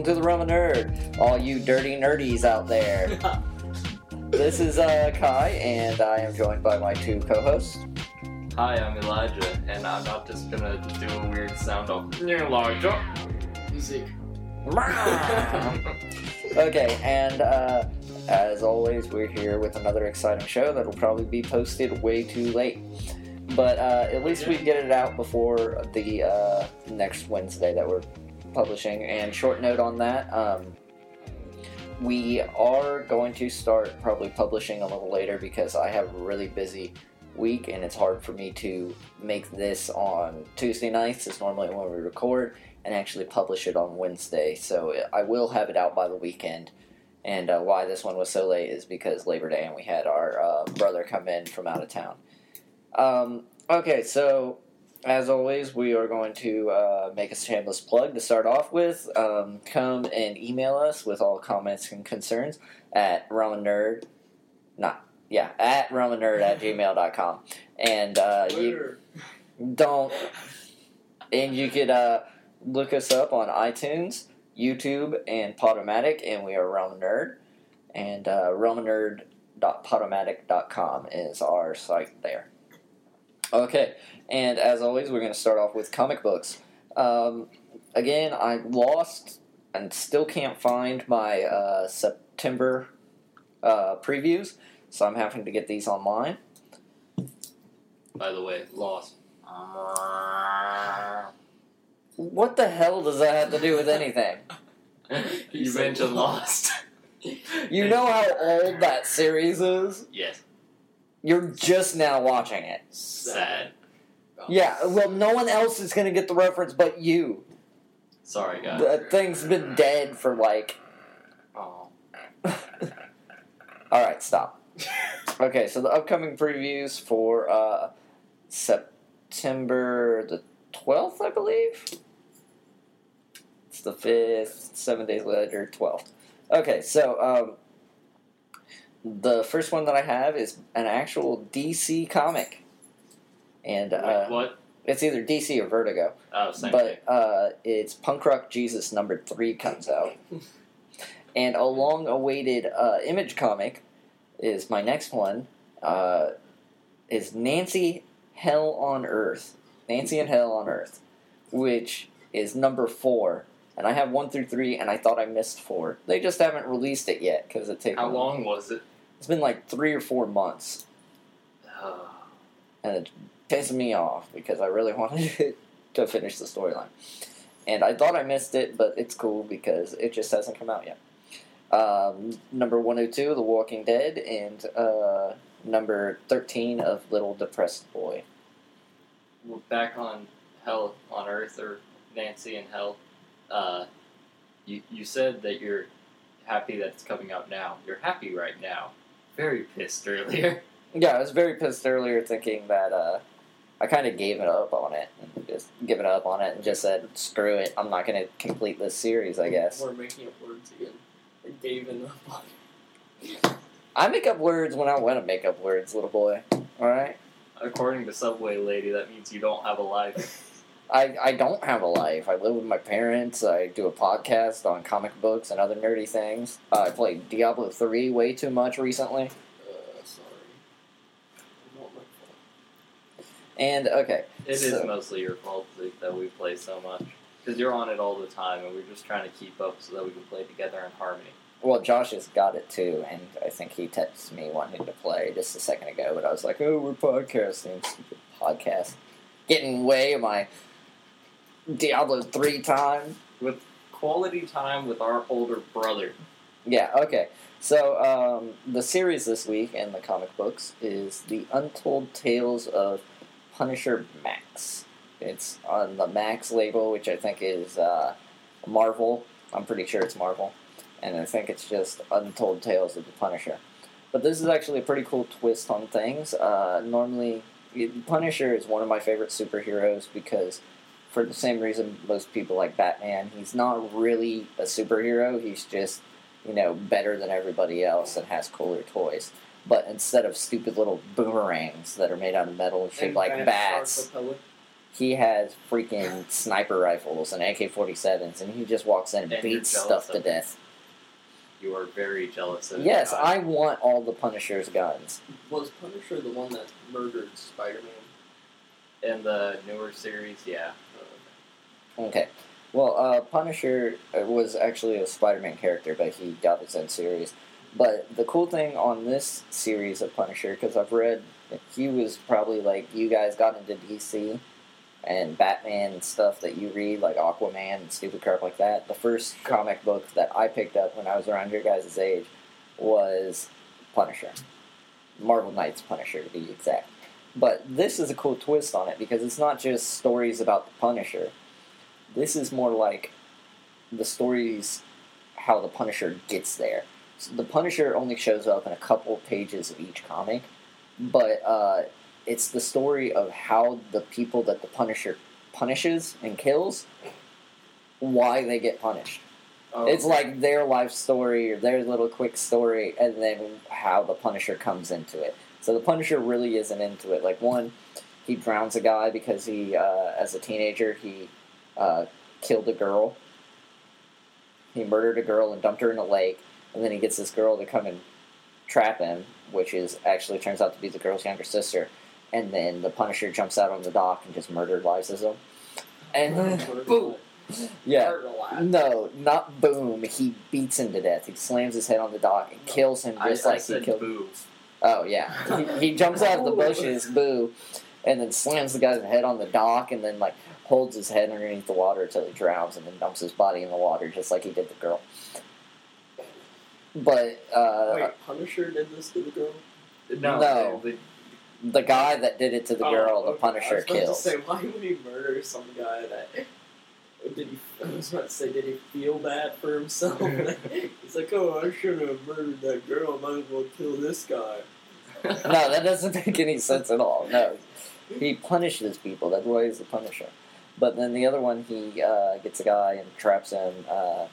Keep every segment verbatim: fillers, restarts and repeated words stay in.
to the Realm of Nerd, all you dirty nerdies out there. This is uh, Kai, and I am joined by my two co-hosts. Hi, I'm Elijah, and I'm not just gonna do a weird sound of Elijah. Zeke. Okay, and uh, as always, we're here with another exciting show that will probably be posted way too late. But uh, at least we get it out before the uh, next Wednesday that we're publishing. And short note on that, um, we are going to start probably publishing a little later because I have a really busy week and it's hard for me to make this on Tuesday nights. It's normally when we record, and actually publish it on Wednesday. So I will have it out by the weekend. And uh, why this one was so late is because Labor Day and we had our uh, brother come in from out of town. Um, okay, so as always, we are going to uh, make a shameless plug to start off with. Um, come and email us with all comments and concerns at RomanNerd, not, yeah, at RomanNerd at gmail dot com. And uh, you don't, and you could uh, look us up on iTunes, YouTube, and Podomatic, and we are RomanNerd. And uh, romanerd dot podomatic dot com is our site there. Okay, and as always, we're going to start off with comic books. Um, again, I lost and still can't find my uh, September uh, previews, so I'm having to get these online. By the way, lost. What the hell does that have to do with anything? You mentioned Lost. You know how old that series is? Yes. You're just now watching it. Sad. Yeah, well, no one else is going to get the reference but you. Sorry, guys. The thing's been dead for, like... Oh. Alright, stop. Okay, so the upcoming previews for uh, September the twelfth, I believe? It's the fifth, seven days later, twelfth. Okay, so... Um, the first one that I have is an actual D C comic. And uh, Wait, what? It's either D C or Vertigo. Oh, same but thing. uh, it's Punk Rock Jesus number three comes out. And a long-awaited uh, Image comic is my next one. Uh, is Nancy Hell on Earth. Nancy and Hell on Earth. Which is number four. And I have one through three, and I thought I missed four. They just haven't released it yet because it takes. How long was it? It's been like three or four months, and it's pissing me off because I really wanted to finish the storyline. And I thought I missed it, but it's cool because it just hasn't come out yet. Um, number one oh two, The Walking Dead, and uh, number thirteen of Little Depressed Boy. Well, back on Hell on Earth, or Nancy and Hell, uh, you, you said that you're happy that it's coming out now. You're happy right now. Very pissed earlier. Yeah, I was very pissed earlier thinking that uh, I kind of gave it up on it. And just given up on it and just said, screw it, I'm not going to complete this series, I guess. We're making up words again. I gave it up on it. I make up words when I want to make up words, little boy. Alright? According to Subway Lady, that means you don't have a life. I, I don't have a life. I live with my parents. I do a podcast on comic books and other nerdy things. Uh, I played Diablo three way too much recently. Uh, sorry. Not my fault. And, okay. It so, is mostly your fault Zeke, that we play so much. Because you're on it all the time, and we're just trying to keep up so that we can play together in harmony. Well, Josh has got it too, and I think he texted me wanting to play just a second ago, but I was like, oh, we're podcasting. Stupid podcast. Getting way of my Diablo three time. With quality time with our older brother. Yeah, okay. So, um, the series this week in the comic books is The Untold Tales of Punisher Max. It's on the Max label, which I think is uh, Marvel. I'm pretty sure it's Marvel. And I think it's just Untold Tales of the Punisher. But this is actually a pretty cool twist on things. Uh, normally, Punisher is one of my favorite superheroes because, for the same reason most people like Batman, he's not really a superhero. He's just, you know, better than everybody else and has cooler toys. But instead of stupid little boomerangs that are made out of metal and shaped And like bad bats, shark propeller. he has freaking sniper rifles and A K forty-sevens, and he just walks in and, And you're beats jealous stuff to of death. You are very jealous of Yes, God. I want all the Punisher's guns. Was Punisher the one that murdered Spider-Man? In the newer series, yeah. Okay. Well, uh, Punisher was actually a Spider-Man character, but he got his own series. But the cool thing on this series of Punisher, because I've read, he was probably like you guys got into D C and Batman and stuff that you read, like Aquaman and stupid crap like that. The first comic book that I picked up when I was around your guys' age was Punisher. Marvel Knights Punisher, to be exact. But this is a cool twist on it, because it's not just stories about the Punisher. This is more like the stories, how the Punisher gets there. So the Punisher only shows up in a couple pages of each comic, but uh, it's the story of how the people that the Punisher punishes and kills, why they get punished. Oh, It's like their life story or their little quick story, and then how the Punisher comes into it. So the Punisher really isn't into it. Like, one, he drowns a guy because he, uh, as a teenager, he uh, killed a girl. He murdered a girl and dumped her in a lake, and then he gets this girl to come and trap him, which is actually turns out to be the girl's younger sister. And then the Punisher jumps out on the dock and just murderizes him. And boom! Yeah. Fertilizer. No, not boom. He beats him to death. He slams his head on the dock and kills him just I, like I said he killed. boo. Oh yeah, he, he jumps out of the bushes, boo, and then slams the guy's head on the dock, and then like holds his head underneath the water until he drowns, and then dumps his body in the water just like he did the girl. But uh, Wait, Punisher did this to the girl? No, No. they- they- the guy that did it to the girl, Oh, the okay. Punisher I was about kills. to say, why would he murder some guy that... Did he, I was about to say, did he feel bad for himself? He's like, oh, I shouldn't have murdered that girl. Might as well kill this guy. No, that doesn't make any sense at all. No, he punishes people. That's why he's the Punisher. But then the other one, he uh, gets a guy and traps him. Uh,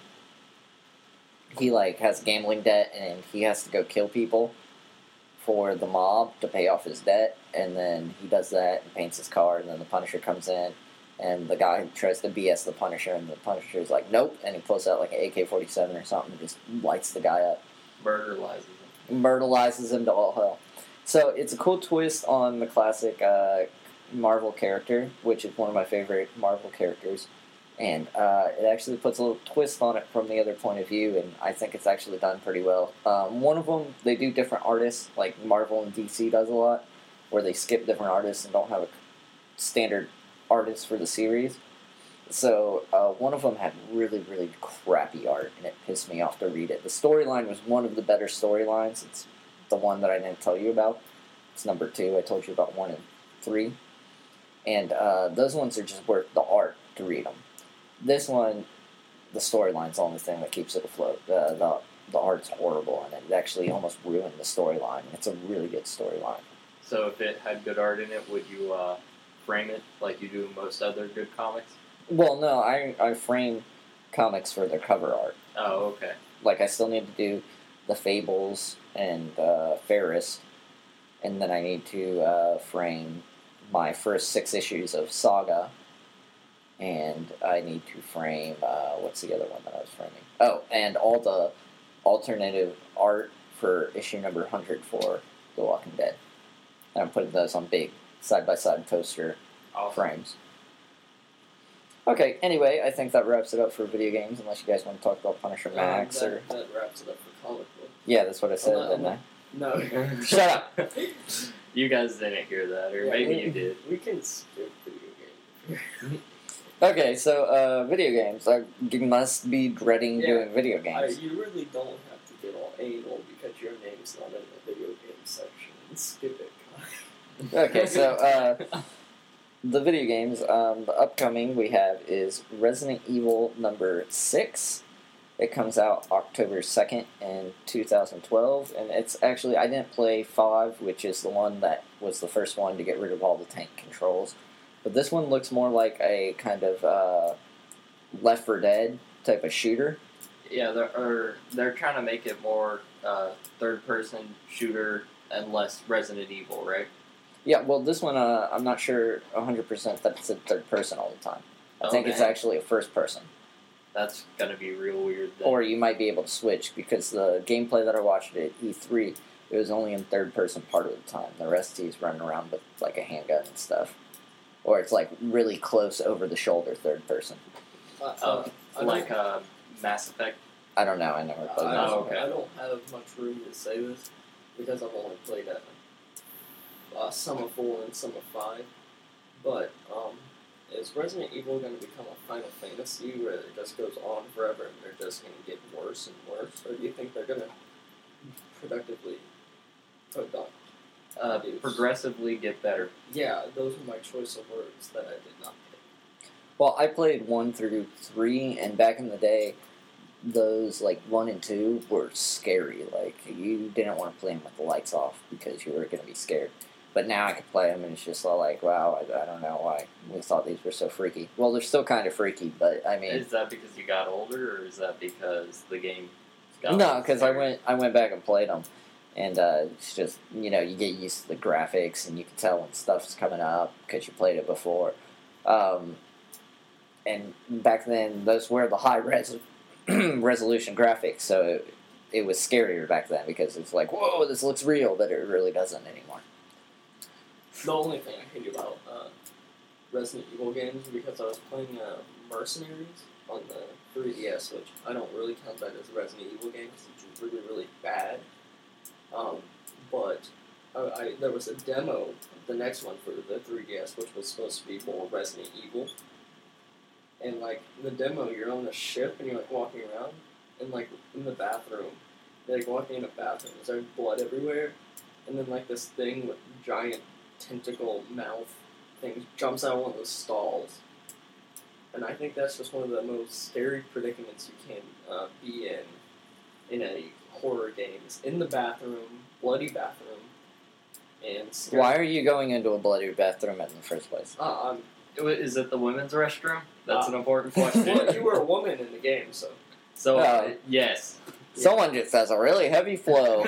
he like has gambling debt, and he has to go kill people for the mob to pay off his debt. And then he does that and paints his car. And then the Punisher comes in, and the guy tries to B S the Punisher, and the Punisher's like, nope. And he pulls out like an A K forty-seven or something, and just lights the guy up. Murderizes him. Myrtleizes him to all hell. So it's a cool twist on the classic uh, Marvel character, which is one of my favorite Marvel characters. And uh, it actually puts a little twist on it from the other point of view, and I think it's actually done pretty well. Um, one of them, they do different artists, like Marvel and D C does a lot, where they skip different artists and don't have a standard artist for the series. So uh, one of them had really, really crappy art, and it pissed me off to read it. The storyline was one of the better storylines. It's the one that I didn't tell you about. It's number two. I told you about one and three. And uh, those ones are just worth the art to read them. This one, the storyline's the only thing that keeps it afloat. The, the, the art's horrible, and it actually almost ruined the storyline. It's a really good storyline. So if it had good art in it, would you uh, frame it like you do most other good comics? Well, no, I, I frame comics for their cover art. Oh, okay. Like, I still need to do the Fables and uh, Ferris, and then I need to uh, frame my first six issues of Saga, and I need to frame, uh, what's the other one that I was framing? Oh, and all the alternative art for issue number one hundred for The Walking Dead. And I'm putting those on big side-by-side poster Awesome. frames. Okay, anyway, I think that wraps it up for video games, unless you guys want to talk about Punisher Um, Max, that, or... that wraps it up for comic book. Yeah, that's what I said, I'm not- didn't I? No. Shut up! You guys didn't hear that, or Yeah, maybe we- you did. We can skip video game. Okay, so, uh, video games. I you must be dreading Yeah. doing video I, games. you really don't have to get all anal because your name's not in the video game section. Skip it, Kyle. Okay, so, uh, the video games, um, the upcoming we have is Resident Evil number six. It comes out October second in two thousand twelve, and it's actually, I didn't play five, which is the one that was the first one to get rid of all the tank controls. But this one looks more like a kind of uh, Left four Dead type of shooter. Yeah, they're or they're trying to make it more uh, third-person shooter and less Resident Evil, right? Yeah, well, this one, uh, I'm not sure one hundred percent that it's in third person all the time. I Oh, think it's man. actually a first person. That's gonna be real weird. Then. Or you might be able to switch, because the gameplay that I watched at E three, it was only in third person part of the time. The rest he's running around with, like, a handgun and stuff. Or it's, like, really close over the shoulder third person. Uh, Oh, uh, I like don't, uh, Mass Effect. I don't know, I never played I, that. Oh, okay. I don't have much room to say this because I've only played at uh, some of four and some of five. But um, is Resident Evil going to become a Final Fantasy where it just goes on forever and they're just going to get worse and worse, or do you think they're going to productively product? Uh, Produce. progressively get better. Yeah, those were my choice of words that I did not pick. Well, I played one through three, and back in the day, those, like, one and two were scary. Like, you didn't want to play them with the lights off because you were going to be scared. But now I can play them, and it's just all like, wow, I, I don't know why we thought these were so freaky. Well, they're still kind of freaky, but, I mean... Is that because you got older, or is that because the game got No, because I scary? went I went back and played them, and uh, it's just, you know, you get used to the graphics, and you can tell when stuff's coming up because you played it before. Um, and back then, those were the high res resolution graphics, so it, it was scarier back then because it's like, whoa, this looks real, but it really doesn't anymore. The only thing I hate about uh, Resident Evil games is because I was playing uh, Mercenaries on the three D S, which I don't really count that as a Resident Evil game because it's really, really bad. Um, but I, I, there was a demo, the next one for the three D S, which was supposed to be more Resident Evil. And, like, in the demo, you're on a ship and you're, like, walking around, and, like, in the bathroom, you're, like, walking in a bathroom, there's, like, blood everywhere, and then, like, this thing with giant tentacle mouth thing jumps out of one of those stalls. And I think that's just one of the most scary predicaments you can uh, be in in a horror game. Is in the bathroom, bloody bathroom, and scary. Why are you going into a bloody bathroom in the first place? Uh, um, Is it the women's restroom? That's Uh, an important question. well, you were a woman in the game, so. So, uh, Uh, yes. Someone just has a really heavy flow.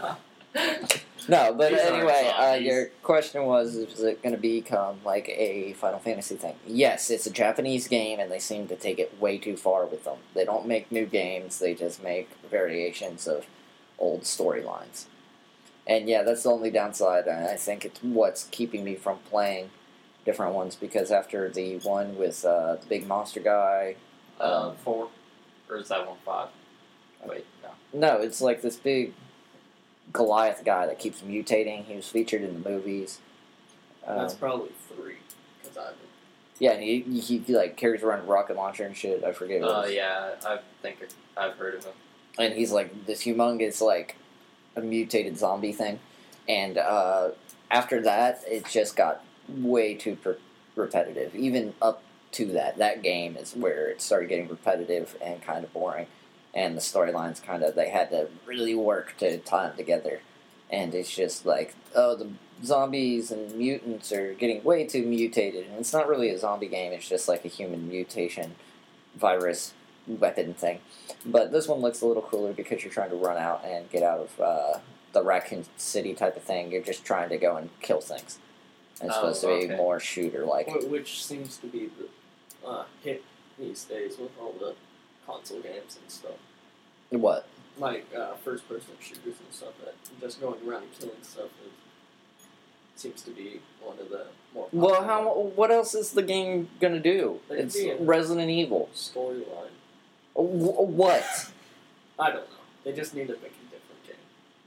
No, but These aren't anyway, uh, zombies. your question was, is it going to become like a Final Fantasy thing? Yes, it's a Japanese game, and they seem to take it way too far with them. They don't make new games, they just make variations of old storylines. And yeah, that's the only downside, and I think it's what's keeping me from playing different ones, because after the one with uh, the big monster guy... Uh, Um, four? Or is that one five? Wait, no. no, it's like this big Goliath guy that keeps mutating. He was featured in the movies. Um, That's probably three, because I haven't. yeah, and he, he, he like carries around a rocket launcher and shit. I forget what Oh, it was. yeah, I think I've heard of him. And he's like this humongous, like, a mutated zombie thing. And uh, after that, it just got way too per- repetitive. Even up to that, that game is where it started getting repetitive and kind of boring. And the storylines kind of, they had to really work to tie them together. And it's just like, oh, the zombies and mutants are getting way too mutated. And it's not really a zombie game, it's just like a human mutation virus weapon thing. But this one looks a little cooler because you're trying to run out and get out of uh, the Raccoon City type of thing. You're just trying to go and kill things. And it's Oh, supposed to be okay. more shooter-like. Wh- Which seems to be the uh, hit these days with all the console games and stuff. What? Like uh, first-person shooters and stuff that just going around and killing stuff is, seems to be one of the more Well, popular how? What else is the game gonna do? They could It's be a- Resident Evil. storyline. Wh- What? I don't know. They just need to make a different game.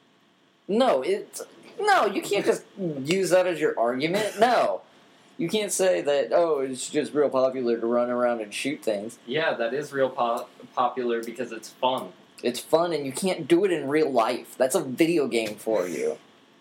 No, it's no. You can't just use that as your argument. No, you can't say that. Oh, it's just real popular to run around and shoot things. Yeah, that is real po- popular because it's fun. It's fun, and you can't do it in real life. That's a video game for you.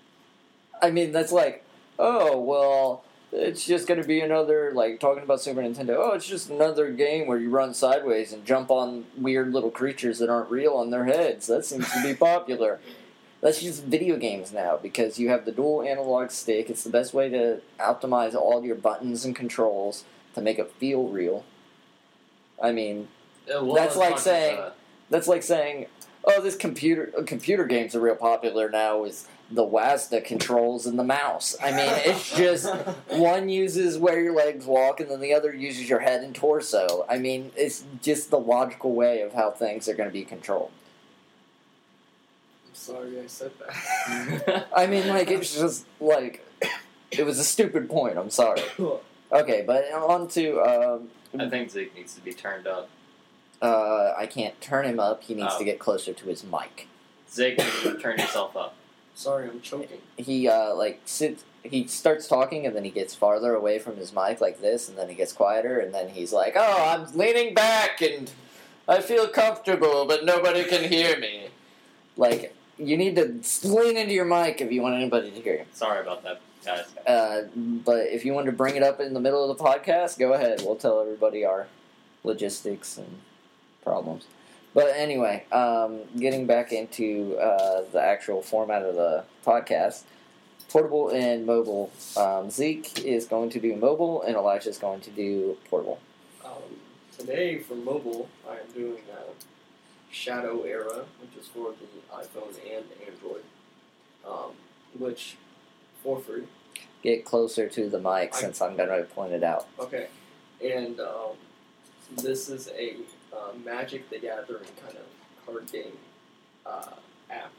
I mean, that's like, oh, well, it's just going to be another, like, talking about Super Nintendo, oh, it's just another game where you run sideways and jump on weird little creatures that aren't real on their heads. That seems to be popular. That's just video games now, because you have the dual analog stick. It's the best way to optimize all your buttons and controls to make it feel real. I mean, Uh, well, That's as like much as, saying- uh, that's like saying, oh, this computer uh, computer games are real popular now with the WASD controls and the mouse. I mean, it's just one uses where your legs walk, and then the other uses your head and torso. I mean, it's just the logical way of how things are going to be controlled. I'm sorry I said that. I mean, like, it's just, like, it was a stupid point, I'm sorry. Okay, but on to, um... I think Zeke needs to be turned up. Uh, I can't turn him up, he needs Oh. to get closer to his mic. Zeke, turn yourself up. Sorry, I'm choking. He, uh, like, sits, he starts talking, and then he gets farther away from his mic like this, and then he gets quieter, and then he's like, oh, I'm leaning back, and I feel comfortable, but nobody can hear me. Like, you need to lean into your mic if you want anybody to hear you. Sorry about that, guys. Uh, but if you want to bring it up in the middle of the podcast, go ahead. We'll tell everybody our logistics and problems. But anyway, um, getting back into uh, the actual format of the podcast, portable and mobile. Um, Zeke is going to do mobile, and Elijah is going to do portable. Um, today, for mobile, I am doing uh, Shadow Era, which is for the iPhone and Android, um, which, for free. Get closer to the mic I- since I'm going to point it out. Okay, and um, this is a uh, Magic the Gathering kind of card game uh, app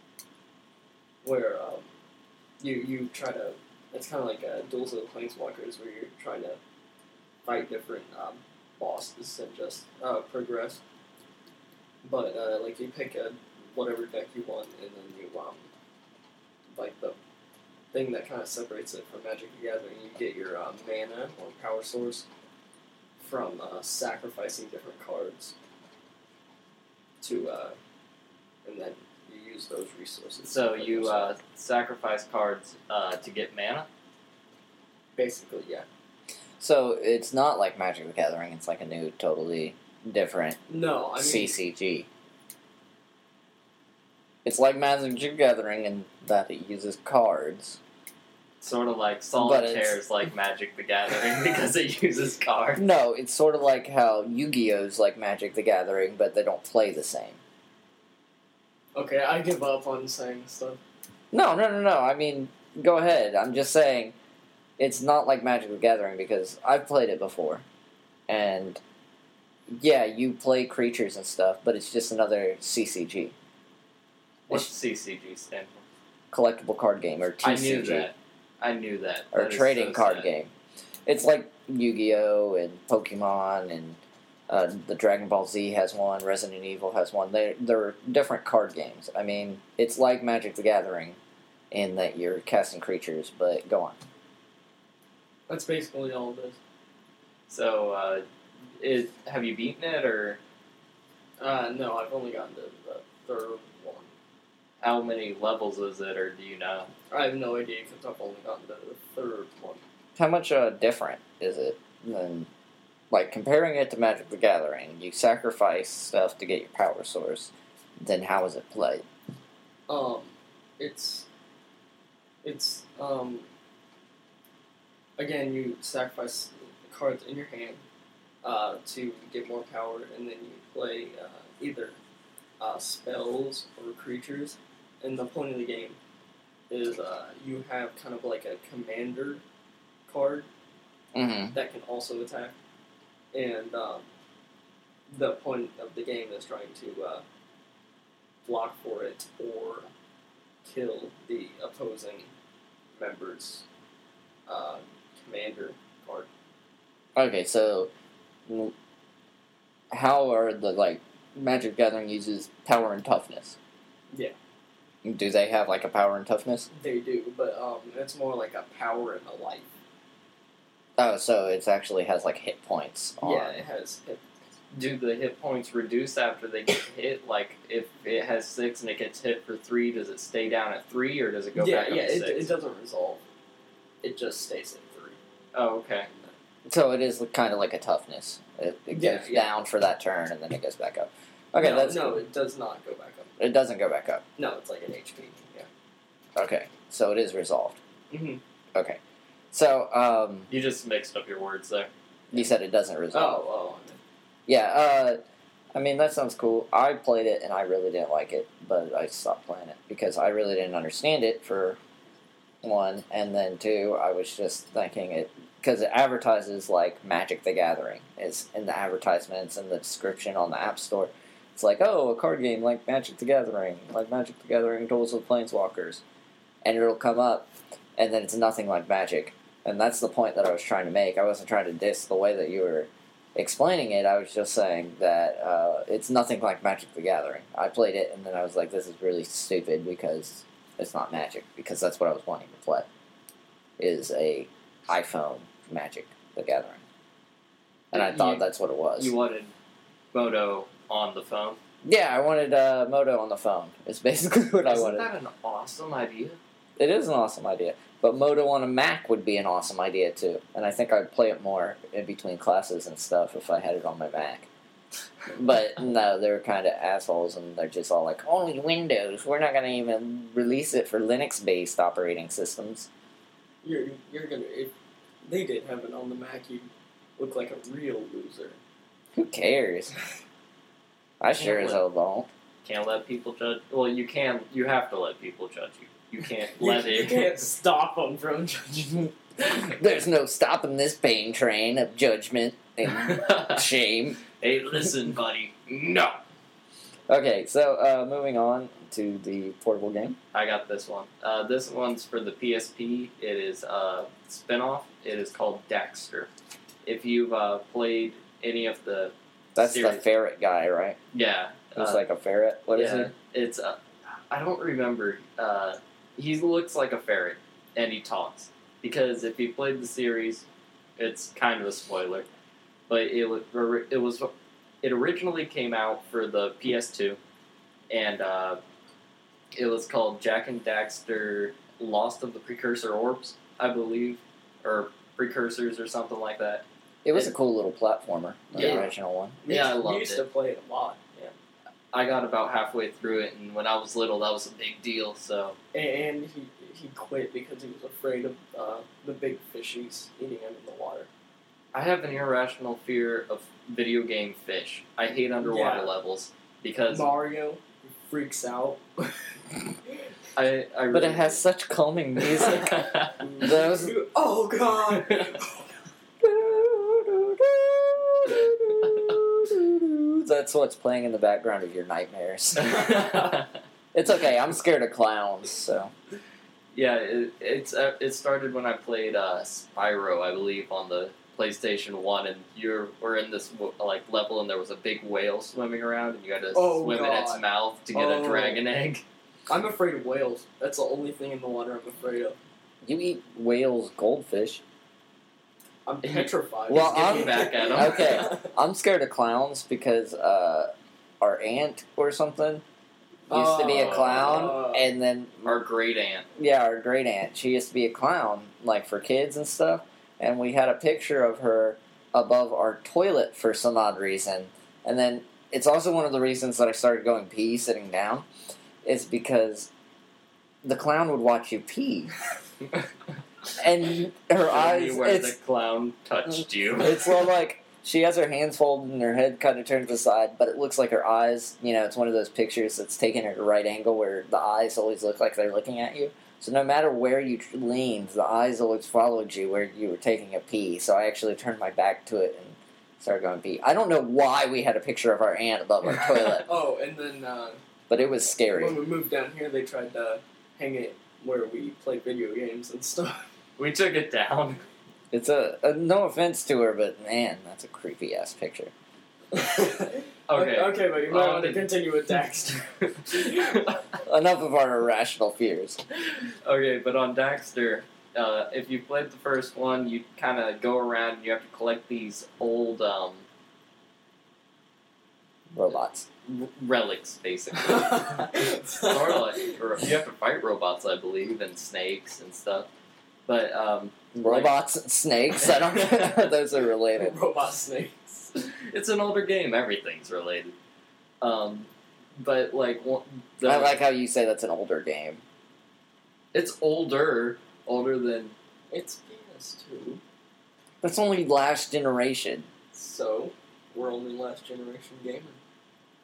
where um, you you try to. It's kind of like a Duels of the Planeswalkers, where you're trying to fight different um, bosses and just uh, progress. But uh, like you pick a whatever deck you want, and then you um like the thing that kind of separates it from Magic the Gathering, you get your uh, mana or power source from uh, sacrificing different cards to, uh, and then you use those resources. So for you yourself. uh, sacrifice cards uh, to get mana? Basically, yeah. So it's not like Magic the Gathering. It's like a new, totally different No, I mean, C C G. It's like Magic the Gathering in that it uses cards. Sort of like But Solitaire it's- is like Magic the Gathering because it uses cards. No, it's sort of like how Yu-Gi-Oh's like Magic the Gathering, but they don't play the same. okay, I give up on saying stuff. No, no, no, no. I mean, go ahead. I'm just saying it's not like Magic the Gathering because I've played it before. And yeah, you play creatures and stuff, but it's just another C C G. What's It's C C G stand for? collectible card game, or T C G. I knew that. I knew that. Or That is trading so card sad. game. It's like Yu-Gi-Oh! And Pokemon, and uh, the Dragon Ball Z has one, Resident Evil has one. They're, they're different card games. I mean, it's like Magic the Gathering in that you're casting creatures, but go on. That's basically all it is. So, uh, is, have you beaten it, or Uh, no, I've only gotten to the third one. how many levels is it, or do you know? I have no idea because I've only gotten to the third one. How much uh, different is it than, like, comparing it to Magic the Gathering? You sacrifice stuff to get your power source. Then how is it played? Um, it's, it's, um, again, you sacrifice cards in your hand, uh, to get more power, and then you play, uh, either, uh, spells or creatures, and the point of the game is, uh, you have kind of like a commander card Mm-hmm. that can also attack, and, um, the point of the game is trying to, uh, block for it or kill the opposing member's uh, commander card. Okay, so mm, how are the, like, Magic the Gathering uses power and toughness? Yeah. Do they have, like, a power and toughness? They do, but um, it's more like a power and a life. Oh, so it actually has, like, hit points on... Yeah, it has. It, Do the hit points reduce after they get hit? Like, if it has six and it gets hit for three, does it stay down at three, or does it go yeah, back up yeah. to It, six? it doesn't resolve. It just stays at three. Oh, okay. So it is kind of like a toughness. It, it Yeah, goes yeah. down for that turn, and then it goes back up. Okay, no, that's no. cool. It does not go back up. It doesn't go back up. No, it's like an H P. Yeah. Okay, so it is resolved. Mm-hmm. Okay. So, um, You just mixed up your words there. you said it doesn't Oh, resolve. oh. Yeah, uh, I mean, that sounds cool. I played it and I really didn't like it, but I stopped playing it because I really didn't understand it, for one, and then two, I was just thinking it, because it advertises like Magic the Gathering, is in the advertisements and the description on the App Store. It's like, oh, a card game like Magic the Gathering, like Magic the Gathering Duels with Planeswalkers. And it'll come up, and then it's nothing like Magic. And that's the point that I was trying to make. I wasn't trying to diss the way that you were explaining it. I was just saying that uh, it's nothing like Magic the Gathering. I played it, and then I was like, this is really stupid because it's not Magic. Because that's what I was wanting to play, is a iPhone Magic the Gathering. And I thought You- that's what it was. You wanted Moto on the phone. Yeah, I wanted uh, Moto on the phone. It's basically what I Isn't wanted. that an awesome idea? It is an awesome idea. But Moto on a Mac would be an awesome idea, too. And I think I'd play it more in between classes and stuff if I had it on my Mac. But no, they're kind of assholes, and they're just all like, only Windows. We're not going to even release it for Linux-based operating systems. You're you're gonna if they did have it on the Mac, you'd look like a real loser. Who cares? I sure as hell don't. Can't let people judge. Well, you can. You have to let people judge you. You can't You, let you it. can't stop them from judging. There's no stopping this pain train of judgment and shame. Hey, listen, buddy. No. Okay, so uh, moving on to the portable game. I got this one. Uh, this one's for the P S P. It is a spinoff. It is called Daxter. If you've uh, played any of the That's the series, ferret guy, right? yeah, He's uh, like a ferret. What is yeah, it's. Uh, I don't remember. Uh, he looks like a ferret, and he talks. Because if you played the series, it's kind of a spoiler, but it was it was it originally came out for the P S two, and uh, it was called Jack and Daxter: Lost of the Precursor Orbs, I believe, or Precursors or something like that. he? It was it- a cool little platformer, the Yeah. original one. We Yeah, I used- we loved used it. to play it a lot. Yeah. I got about halfway through it, and when I was little, that was a big deal. So And he he quit because he was afraid of uh, the big fishies eating him in the water. I have an irrational fear of video game fish. I hate underwater Yeah. levels because Mario freaks out. I, I really But it has such calming music. Those- Oh god! That's what's playing in the background of your nightmares. It's okay. I'm scared of clowns, so yeah, it, it's uh, it started when I played uh, Spyro, I believe, on the PlayStation One, and you were in this like level, and there was a big whale swimming around, and you had to Oh, swim in its God. mouth to get Oh. a dragon egg. I'm afraid of whales. That's the only thing in the water I'm afraid of. you eat whales, goldfish. I'm petrified. Well, He's getting I'm- back at him. Okay. I'm scared of clowns because uh, our aunt or something used to be a clown, Oh. and then Our great aunt. yeah, our great aunt, she used to be a clown, like for kids and stuff, and we had a picture of her above our toilet for some odd reason. And then it's also one of the reasons that I started going pee sitting down, is because the clown would watch you pee. And her Show me eyes, where it's, the clown touched you. it's all like, she has her hands folded and her head kind of turned to the side, but it looks like her eyes, you know, it's one of those pictures that's taken at a right angle where the eyes always look like they're looking at you. So no matter where you tr- leaned, the eyes always followed you where you were taking a pee. So I actually turned my back to it and started going pee. I don't know why we had a picture of our aunt above our toilet, Oh, and then uh, but it was scary. when we moved down here, they tried to hang it where we play video games and stuff. We took it down. It's a, a no offense to her, but man, that's a creepy ass picture. okay, Okay. okay, but you might Um, want to continue with Daxter. Enough of our irrational fears. Okay, but on Daxter, uh, if you played the first one, you kind of go around and you have to collect these old um, Robots. r- relics, basically. Sort of like, or you have to fight robots, I believe, and snakes and stuff. But um, Robots and snakes. I don't know how those are related. Robot snakes. it's an older game. Everything's related. Um, but like, one- the, I like how you say that's an older game. it's older, older than It's P S two, That's only last generation. so we're only last generation gamer.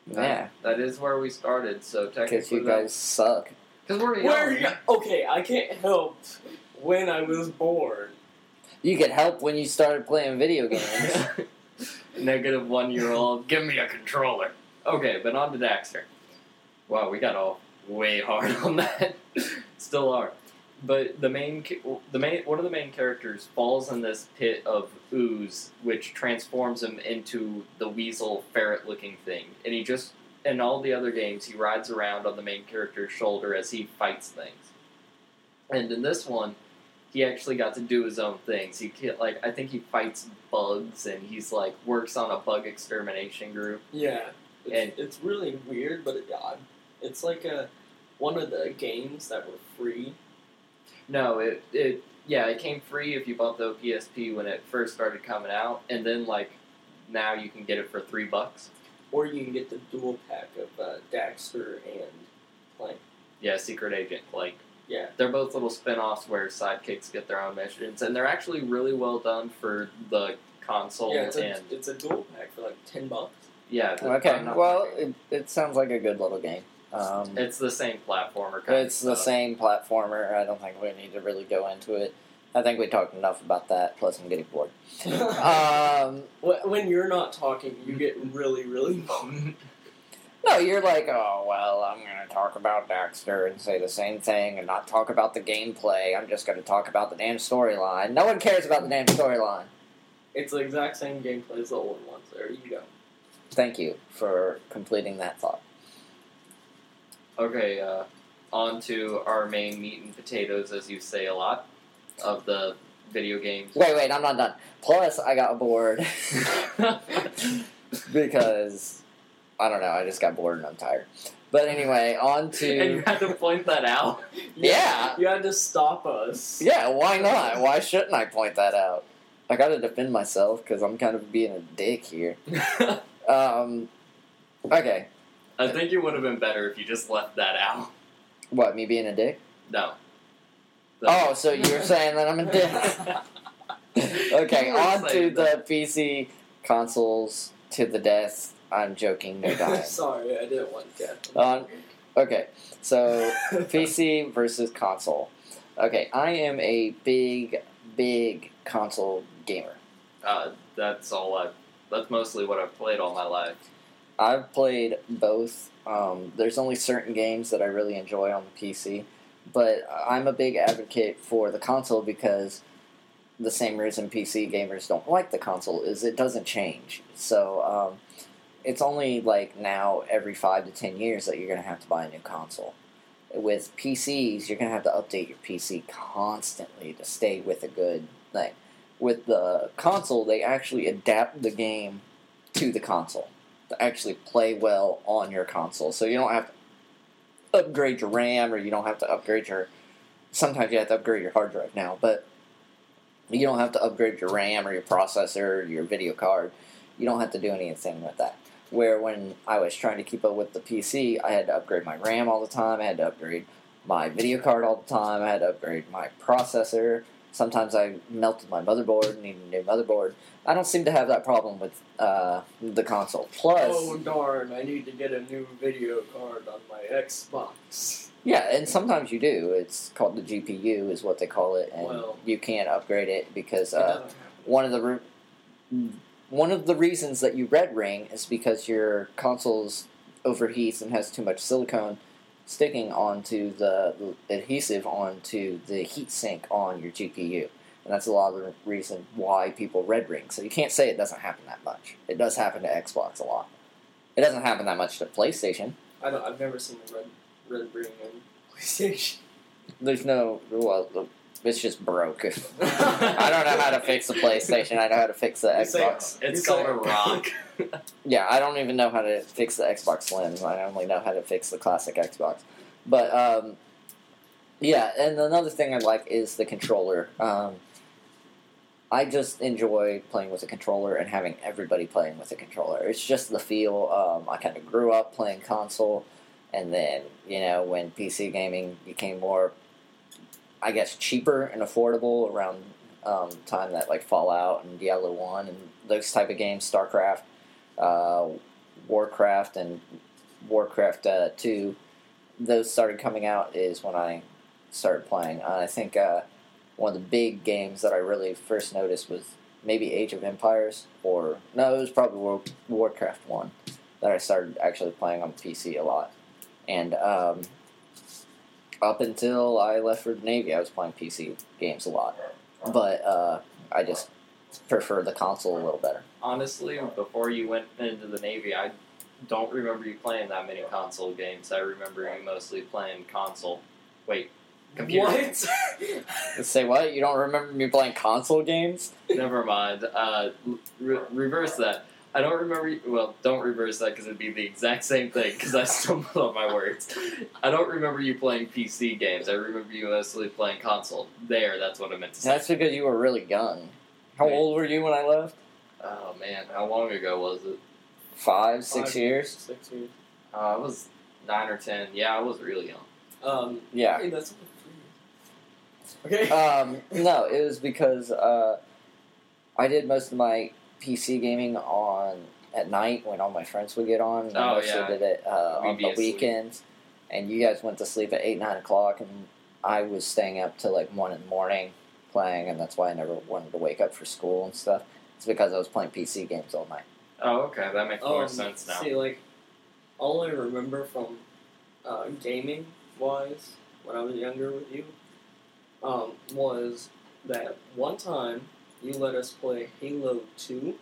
Yeah, That is where we started, so because technically... you guys suck. Because we're young. Where you? Okay, I can't help when I was born. You could help when you started playing video games. Negative one-year-old, give me a controller. Okay, but on to Daxter. Wow, we got all way hard on that. Still are. But the main, the main, one of the main characters falls in this pit of ooze, which transforms him into the weasel ferret-looking thing. And he just, in all the other games, he rides around on the main character's shoulder as he fights things. And in this one, he actually got to do his own things. He like, I think he fights bugs, and he's like works on a bug experimentation group. Yeah, it's, And- it's really weird, but it, uh, it's like a one of the games that were free. No, it it yeah, it came free if you bought the P S P when it first started coming out, and then like now you can get it for three bucks. Or you can get the dual pack of uh, Daxter and Clank. Yeah, Secret Agent Clank. Yeah. They're both little spin-offs where sidekicks get their own missions, and they're actually really well done for the console. Yeah, it's a, and it's a dual pack for like ten bucks. yeah, the- Okay, I'm not- well, it, it sounds like a good little game. Um, it's the same platformer. Kind it's of the stuff. same platformer. I don't think we need to really go into it. I think we talked enough about that, plus I'm getting bored. Um, Wh- when you're not talking, you get really, really bored. no, you're like, oh, well, I'm going to talk about Daxter and say the same thing and not talk about the gameplay. I'm just going to talk about the damn storyline. No one cares about the damn storyline. It's the exact same gameplay as the old ones. There you go. Thank you for completing that thought. Okay, uh, on to our main meat and potatoes, as you say a lot, of the video games. Wait, wait, I'm not done. Plus, I got bored because, I don't know, I just got bored and I'm tired. But anyway, on And you to... had to point that out. Yeah. You had to stop us. Yeah, why not? Why shouldn't I point that out? I gotta defend myself because I'm kind of being a dick here. Um, okay. I think it would have been better if you just left that out. What, me being a dick? No. The- Oh, so you're saying that I'm a dick? Okay, You were on to saying the that. P C consoles to the death. I'm joking, no dying. Sorry, I didn't want to get On, okay, so P C versus console. Okay, I am a big, big console gamer. Uh, that's all I. That's mostly what I've played all my life. I've played both. Um, there's only certain games that I really enjoy on the P C, but I'm a big advocate for the console because the same reason P C gamers don't like the console is it doesn't change. So um, it's only like now every five to ten years that you're going to have to buy a new console. With P Cs, you're going to have to update your P C constantly to stay with a good thing. With the console, they actually adapt the game to the console to actually play well on your console. So you don't have to upgrade your RAM or you don't have to upgrade your... Sometimes you have to upgrade your hard drive now, but you don't have to upgrade your RAM or your processor or your video card. You don't have to do anything with that. Where when I was trying to keep up with the P C, I had to upgrade my RAM all the time, I had to upgrade my video card all the time, I had to upgrade my processor. Sometimes I melted my motherboard and needed a new motherboard. I don't seem to have that problem with uh, the console. Plus, Oh darn, I need to get a new video card on my Xbox. yeah, and sometimes you do. It's called the G P U, is what they call it, and Well- you can't upgrade it because It uh, doesn't happen. one of the re- one of the reasons that you red ring is because your console's overheats and has too much silicone sticking onto the, the adhesive onto the heat sink on your G P U. And that's a lot of the reason why people red ring. So you can't say it doesn't happen that much. It does happen to Xbox a lot. It doesn't happen that much to PlayStation. I don't. I've never seen a red red ring on PlayStation. There's no, well, it's just broke. I don't know how to fix the PlayStation. I know how to fix the You say- Xbox. It's You called say- a rock. Yeah, I don't even know how to fix the Xbox Slims. I only know how to fix the classic Xbox. But, um, yeah, and another thing I like is the controller. Um, I just enjoy playing with a controller and having everybody playing with a controller. It's just the feel. Um, I kind of grew up playing console, and then, you know, when P C gaming became more, I guess, cheaper and affordable around um, time that, like, Fallout and Diablo one and those type of games, StarCraft, uh, Warcraft and Warcraft uh, two, those started coming out is when I started playing. Uh, I think uh, one of the big games that I really first noticed was maybe Age of Empires, or no, it was probably War, Warcraft one that I started actually playing on P C a lot. And um, up until I left for the Navy, I was playing P C games a lot. But uh, I just prefer the console a little better. Honestly, before you went into the Navy, I don't remember you playing that many console games. I remember you mostly playing console. Wait, computer. What? Say what? You don't remember me playing console games? Never mind. Uh, re- reverse that. I don't remember. You, well, don't reverse that because it'd be the exact same thing. Because I stumbled on my words. I don't remember you playing P C games. I remember you mostly playing console. There, that's what I meant to say. That's because you were really young. How Wait. old were you when I left? Oh man, how long ago was it? Five, six Five, years? Six years. Uh, I was nine or ten. Yeah, I was really young. Um, Yeah. Hey, that's only three years. Okay. Um, no, it was because uh, I did most of my P C gaming on at night when all my friends would get on. And I Oh, mostly yeah. did it uh, We'd on be the asleep. weekends. And you guys went to sleep at eight, nine o'clock, and I was staying up till like one in the morning playing, and that's why I never wanted to wake up for school and stuff. It's because I was playing P C games all night. Oh, okay, that makes more Um, sense now. See, like, all I remember from uh, gaming wise when I was younger with you um, was that one time you let us play Halo two.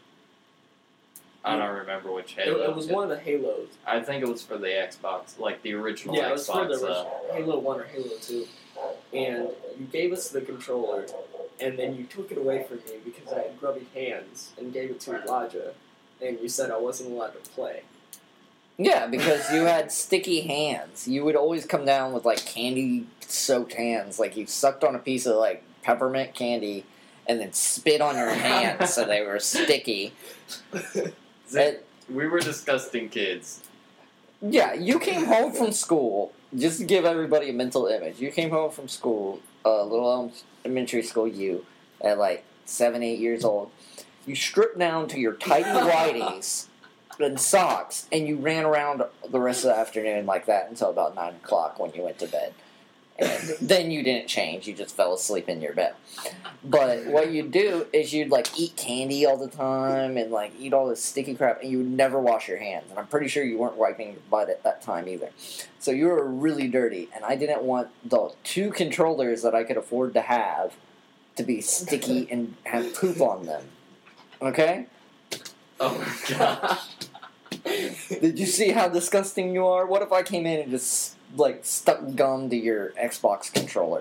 I don't remember which It, Halo. it was one of the Halos. I think it was for the Xbox, like the original Yeah, it was for Xbox. the uh, original Halo one or Halo two. And you gave us the controller, and then you took it away from me because I had grubby hands, and gave it to Elijah, and you said I wasn't allowed to play. Yeah, because you had sticky hands. You would always come down with like candy-soaked hands, like you sucked on a piece of like peppermint candy and then spit on your hands so they were sticky. Zach, we were disgusting kids. Yeah, you came home from school, just to give everybody a mental image. You came home from school, uh, little elementary school you, at like seven, eight years old. You stripped down to your tidy whities and socks, and you ran around the rest of the afternoon like that until about nine o'clock when you went to bed. And then you didn't change, you just fell asleep in your bed. But what you'd do is you'd like eat candy all the time and like eat all this sticky crap, and you would never wash your hands. And I'm pretty sure you weren't wiping your butt at that time either. So you were really dirty, and I didn't want the two controllers that I could afford to have to be sticky and have poop on them. Okay? Oh my gosh. Did you see how disgusting you are? What if I came in and just like stuck gum to your Xbox controller?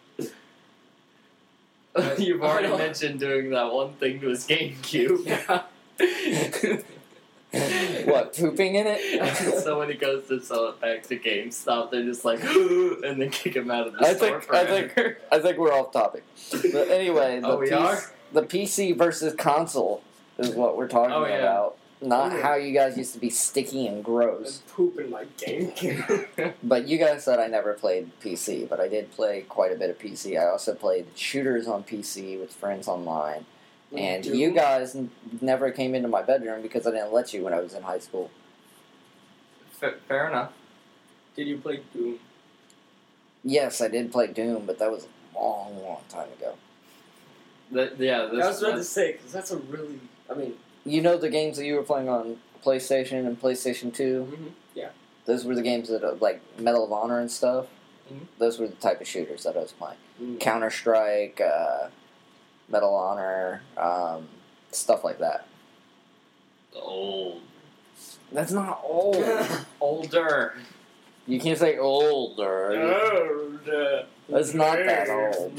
You've already I don't- mentioned doing that one thing to his GameCube. What, pooping in it? So when he goes to sell it back to GameStop, they're just like, and then kick him out of the I store think I think forever. I think we're off topic. But anyway, the Oh, we P C, are? the P C versus console is what we're talking Oh, yeah. about. Not Oh, yeah. how you guys used to be sticky and gross. And poop in my GameCube. But you guys said I never played P C, but I did play quite a bit of P C. I also played shooters on P C with friends online. And Doom? you guys n- never came into my bedroom because I didn't let you when I was in high school. F- fair enough. Did you play Doom? Yes, I did play Doom, but that was a long, long time ago. Th- yeah, this, I was about to that's- say, because that's a really, I mean, You know the games that you were playing on PlayStation and PlayStation two? mm-hmm. yeah. Those were the games that, uh, like, Medal of Honor and stuff. Mhm. Those were the type of shooters that I was playing. Mm. Counter-Strike, uh, Medal of Honor, um, stuff like that. old. That's not old. Older. You can't say older. Oh, That's not that old.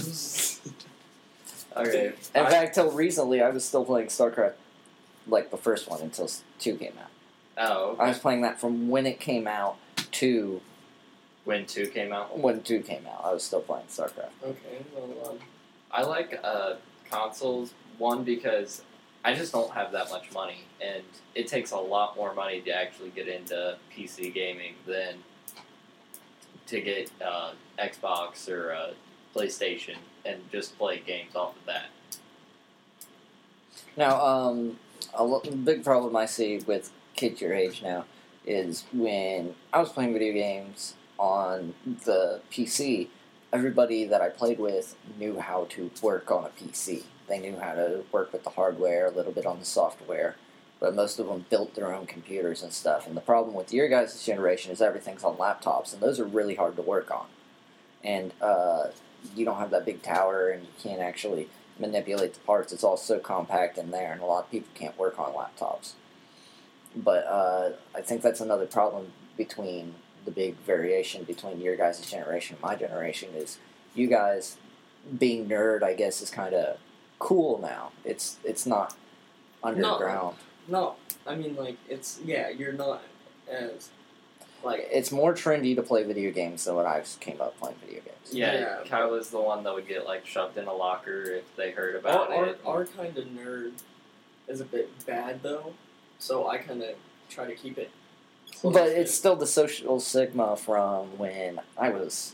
Okay. In I- fact, till recently, I was still playing StarCraft, like the first one, until two came out. Oh, okay. I was playing that from when it came out to When two came out. when two came out. I was still playing StarCraft. Okay, well, um, I like uh, consoles, one, because I just don't have that much money, and it takes a lot more money to actually get into P C gaming than to get uh, Xbox or uh, PlayStation and just play games off of that. Now, um, a lo- big problem I see with kids your age now, is when I was playing video games on the P C, everybody that I played with knew how to work on a P C. They knew how to work with the hardware, a little bit on the software, but most of them built their own computers and stuff. And the problem with your guys' generation is everything's on laptops, and those are really hard to work on. And uh, you don't have that big tower, and you can't actually manipulate the parts. It's all so compact in there, and a lot of people can't work on laptops. But uh, I think that's another problem between the big variation between your guys' generation and my generation is you guys being nerd, I guess, is kind of cool now. It's it's not underground. No, I mean, like, it's, yeah, you're not as, like... It's more trendy to play video games than when I came up playing video games. Yeah, Yeah. Kyle was the one that would get like shoved in a locker if they heard about Our, it. our, our kind of nerd is a bit bad, though, so I kind of try to keep it close. But it's still the social stigma from when I was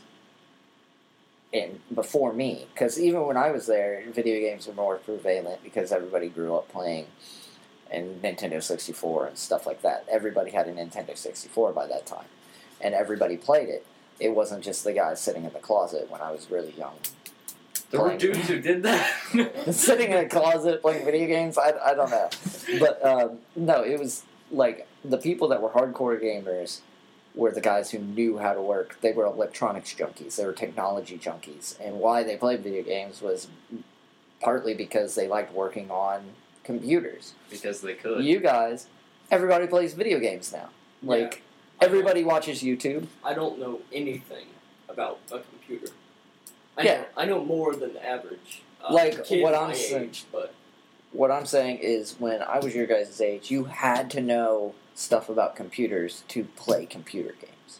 in, before me. Because even when I was there, video games were more prevalent because everybody grew up playing and Nintendo sixty-four and stuff like that. Everybody had a Nintendo sixty-four by that time. And everybody played it. It wasn't just the guys sitting in the closet when I was really young. There were playing- dudes who did that. Sitting in a closet playing video games? I, I don't know. But, um, no, it was like the people that were hardcore gamers were the guys who knew how to work. They were electronics junkies. They were technology junkies. And why they played video games was partly because they liked working on computers. Because they could. You guys, everybody plays video games now. Like, everybody watches YouTube. I don't know anything about a computer. I Yeah. know, I know more than the average uh, Like, kid what my I'm age, saying- but What I'm saying is when I was your guys' age, you had to know stuff about computers to play computer games.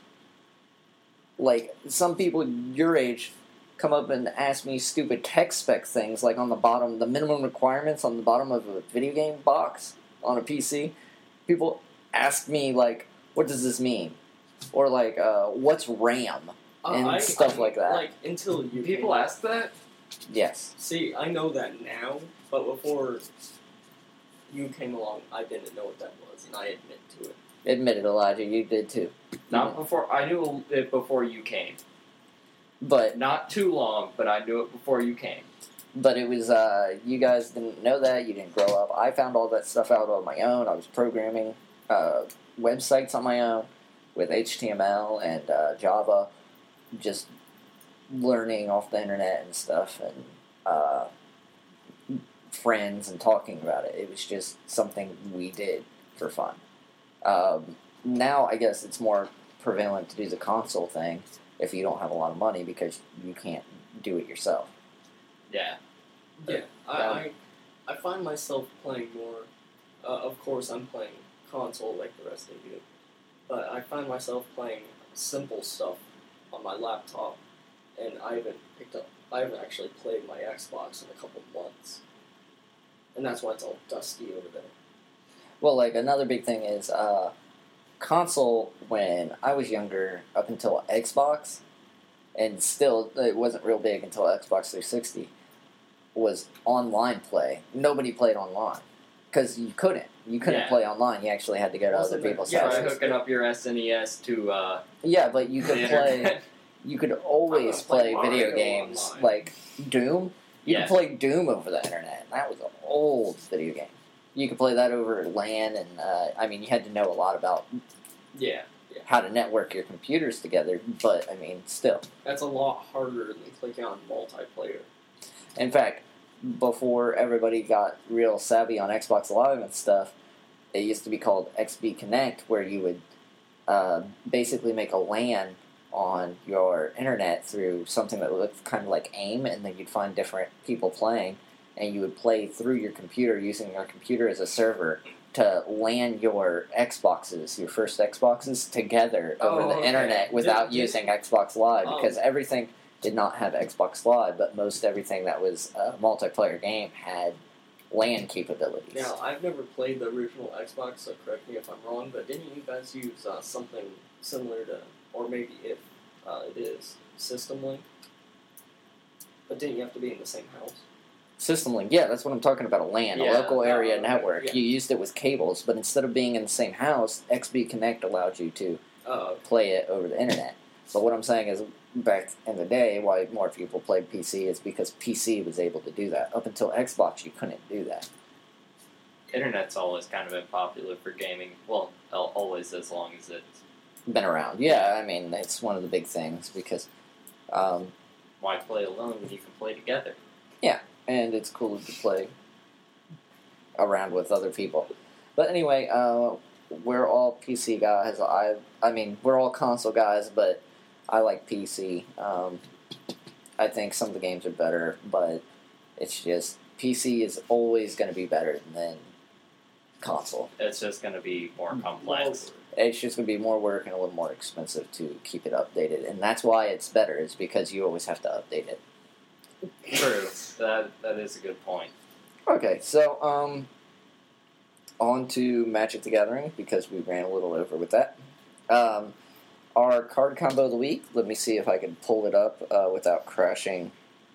Like, some people your age come up and ask me stupid tech spec things, like on the bottom, the minimum requirements on the bottom of a video game box on a P C. People ask me, like, what does this mean? Or, like, uh, what's RAM? uh, And I, stuff I- like that. Like, until you People came- ask that? Yes. See, I know that now, but before you came along, I didn't know what that was, and I admit to it. Admit it, Elijah, you did too. Not before. I knew it before you came. But Not too long, but I knew it before you came. But it was, uh, you guys didn't know that, you didn't grow up. I found all that stuff out on my own. I was programming uh, websites on my own with H T M L and uh, Java, just learning off the internet and stuff, and uh, friends and talking about it. It was just something we did for fun. Um, now, I guess it's more prevalent to do the console thing if you don't have a lot of money because you can't do it yourself. Yeah. Yeah, I, Um, I, I find myself playing more. Uh, of course, I'm playing console like the rest of you, but I find myself playing simple stuff on my laptop, and I haven't picked up. I haven't actually played my Xbox in a couple months, and that's why it's all dusty over there. Well, like, another big thing is, uh, console, when I was younger, up until Xbox, and still, it wasn't real big until Xbox three sixty, was online play. Nobody played online. Because you couldn't. You couldn't Yeah. play online. You actually had to go to Wasn't other there- people's yeah, Try right. houses. hooking up your S N E S to uh, Yeah, but you the could play, internet. you could always I'm gonna play play video Mario games, online. like Doom. You Yeah. could play Doom over the internet. That was an old video game. You could play that over LAN, and, uh, I mean, you had to know a lot about Yeah, how to network your computers together, but, I mean, still. that's a lot harder than clicking on multiplayer. In fact, before everybody got real savvy on Xbox Live and stuff, it used to be called X B Connect, where you would uh, basically make a LAN on your internet through something that looked kind of like AIM, and then you'd find different people playing, and you would play through your computer using your computer as a server to LAN your Xboxes, your first Xboxes, together over Oh, the okay. internet without Did- did- using Xbox Live, Um, because everything did not have Xbox Live, but most everything that was a multiplayer game had LAN capabilities. Now, I've never played the original Xbox, so correct me if I'm wrong, but didn't you guys use uh, something similar to, or maybe if uh, it is, System Link? But didn't you have to be in the same house? System Link, yeah, that's what I'm talking about. A LAN, Yeah, a local area uh, network. yeah. You used it with cables, but instead of being in the same house, X B Connect allowed you to Uh, play it over the internet. But what I'm saying is, back in the day, why more people played P C is because P C was able to do that. Up until Xbox, you couldn't do that. Internet's always kind of been popular for gaming. Well, al- always as long as it's. Been around, yeah. I mean, it's one of the big things because, um, Why play alone when you can play together? and it's cool to play around with other people. But anyway, uh, we're all P C guys. I, I mean, we're all console guys, but I like P C. Um, I think some of the games are better, but it's just P C is always going to be better than console. It's just going to be more complex. It's just going to be more work and a little more expensive to keep it updated, and that's why it's better. Is because you always have to update it. True. That that is a good point. Okay, so um, on to Magic the Gathering because we ran a little over with that. Um, our card combo of the week. Let me see if I can pull it up uh, without crashing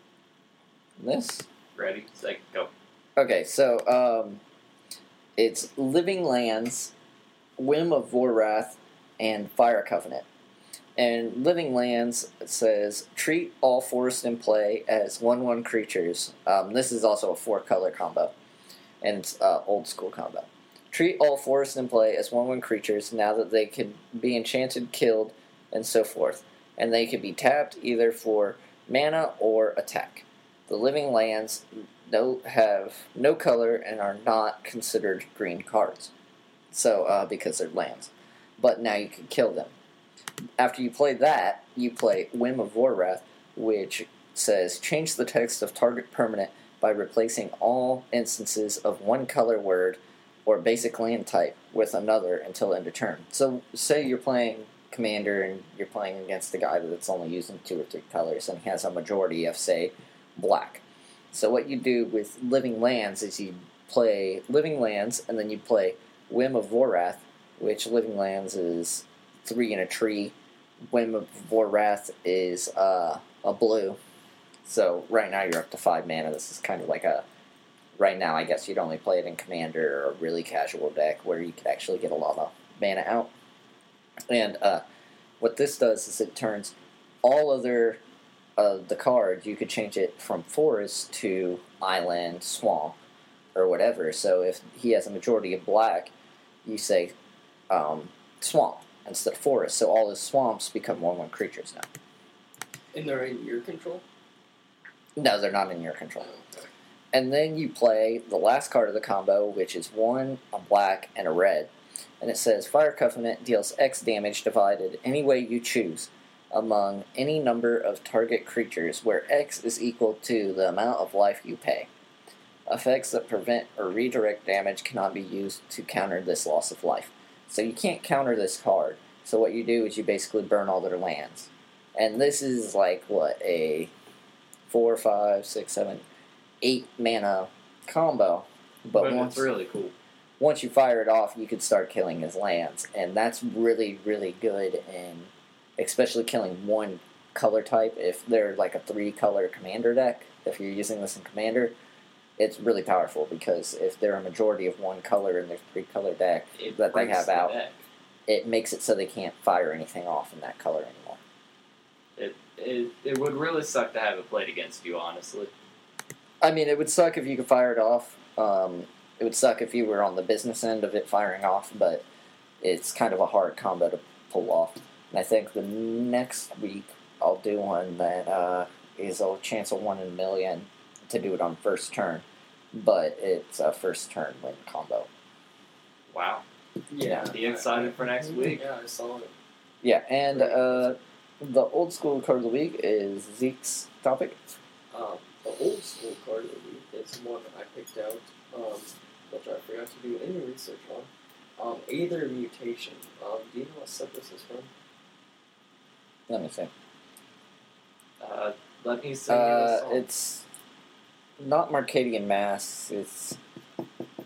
this. Ready, set, go. Okay, so um, it's Living Lands, Whim of Vorrath, and Fire Covenant. And Living Lands says, treat all forest in play as one one creatures. Um, this is also a four-color combo, and it's uh, old school combo. Treat all forest in play as one one creatures now that they can be enchanted, killed, and so forth. And they can be tapped either for mana or attack. The Living Lands no, have no color and are not considered green cards. So, uh, because they're lands. But now you can kill them. After you play that, you play Whim of Vorrath, which says, change the text of target permanent by replacing all instances of one color word or basic land type with another until end of turn. So, say you're playing Commander and you're playing against a guy that's only using two or three colors and he has a majority of, say, black. So what you do with Living Lands is you play Living Lands and then you play Whim of Vorrath, which Living Lands is three in a tree. Whim of Vorrath is uh, a blue. So right now you're up to five mana. This is kind of like a... Right now I guess you'd only play it in Commander or a really casual deck where you could actually get a lot of mana out. And uh, what this does is it turns all other of the cards, you could change it from forest to island, swamp, or whatever. So if he has a majority of black, you say um, swamp instead of forest. So all his swamps become one one creatures now. And they're in your control? No, they're not in your control. Okay. And then you play the last card of the combo, which is one, a black, and a red. And it says, Fire Covenant deals X damage divided any way you choose among any number of target creatures where X is equal to the amount of life you pay. Effects that prevent or redirect damage cannot be used to counter this loss of life. So you can't counter this card. So what you do is you basically burn all their lands. And this is like, what, a four, five, six, seven, eight mana combo. But, But once, it's really cool. once you fire it off, you can start killing his lands. And that's really, really good in especially killing one color type. If they're like a three-color commander deck, if you're using this in Commander, it's really powerful because if they're a majority of one color in their three-color deck It that they breaks have the out, deck. it makes it so they can't fire anything off in that color anymore. It, it it would really suck to have it played against you, honestly. I mean, it would suck if you could fire it off. Um, it would suck if you were on the business end of it firing off, but it's kind of a hard combo to pull off. And I think the next week I'll do one that uh, is a chance of one in a million to do it on first turn, but it's a first turn win combo. Wow. Yeah. Be excited for next week. Yeah, I saw it. Yeah, and uh, the old school card of the week is Zeke's topic. Um, the old school card of the week is one I picked out, um, which I forgot to do any research on. Um, Aether Mutation. Um, do you know what set this is from? Let me see. Uh, let me sing you a Uh, song. it's not Marcadian Mask. It's oh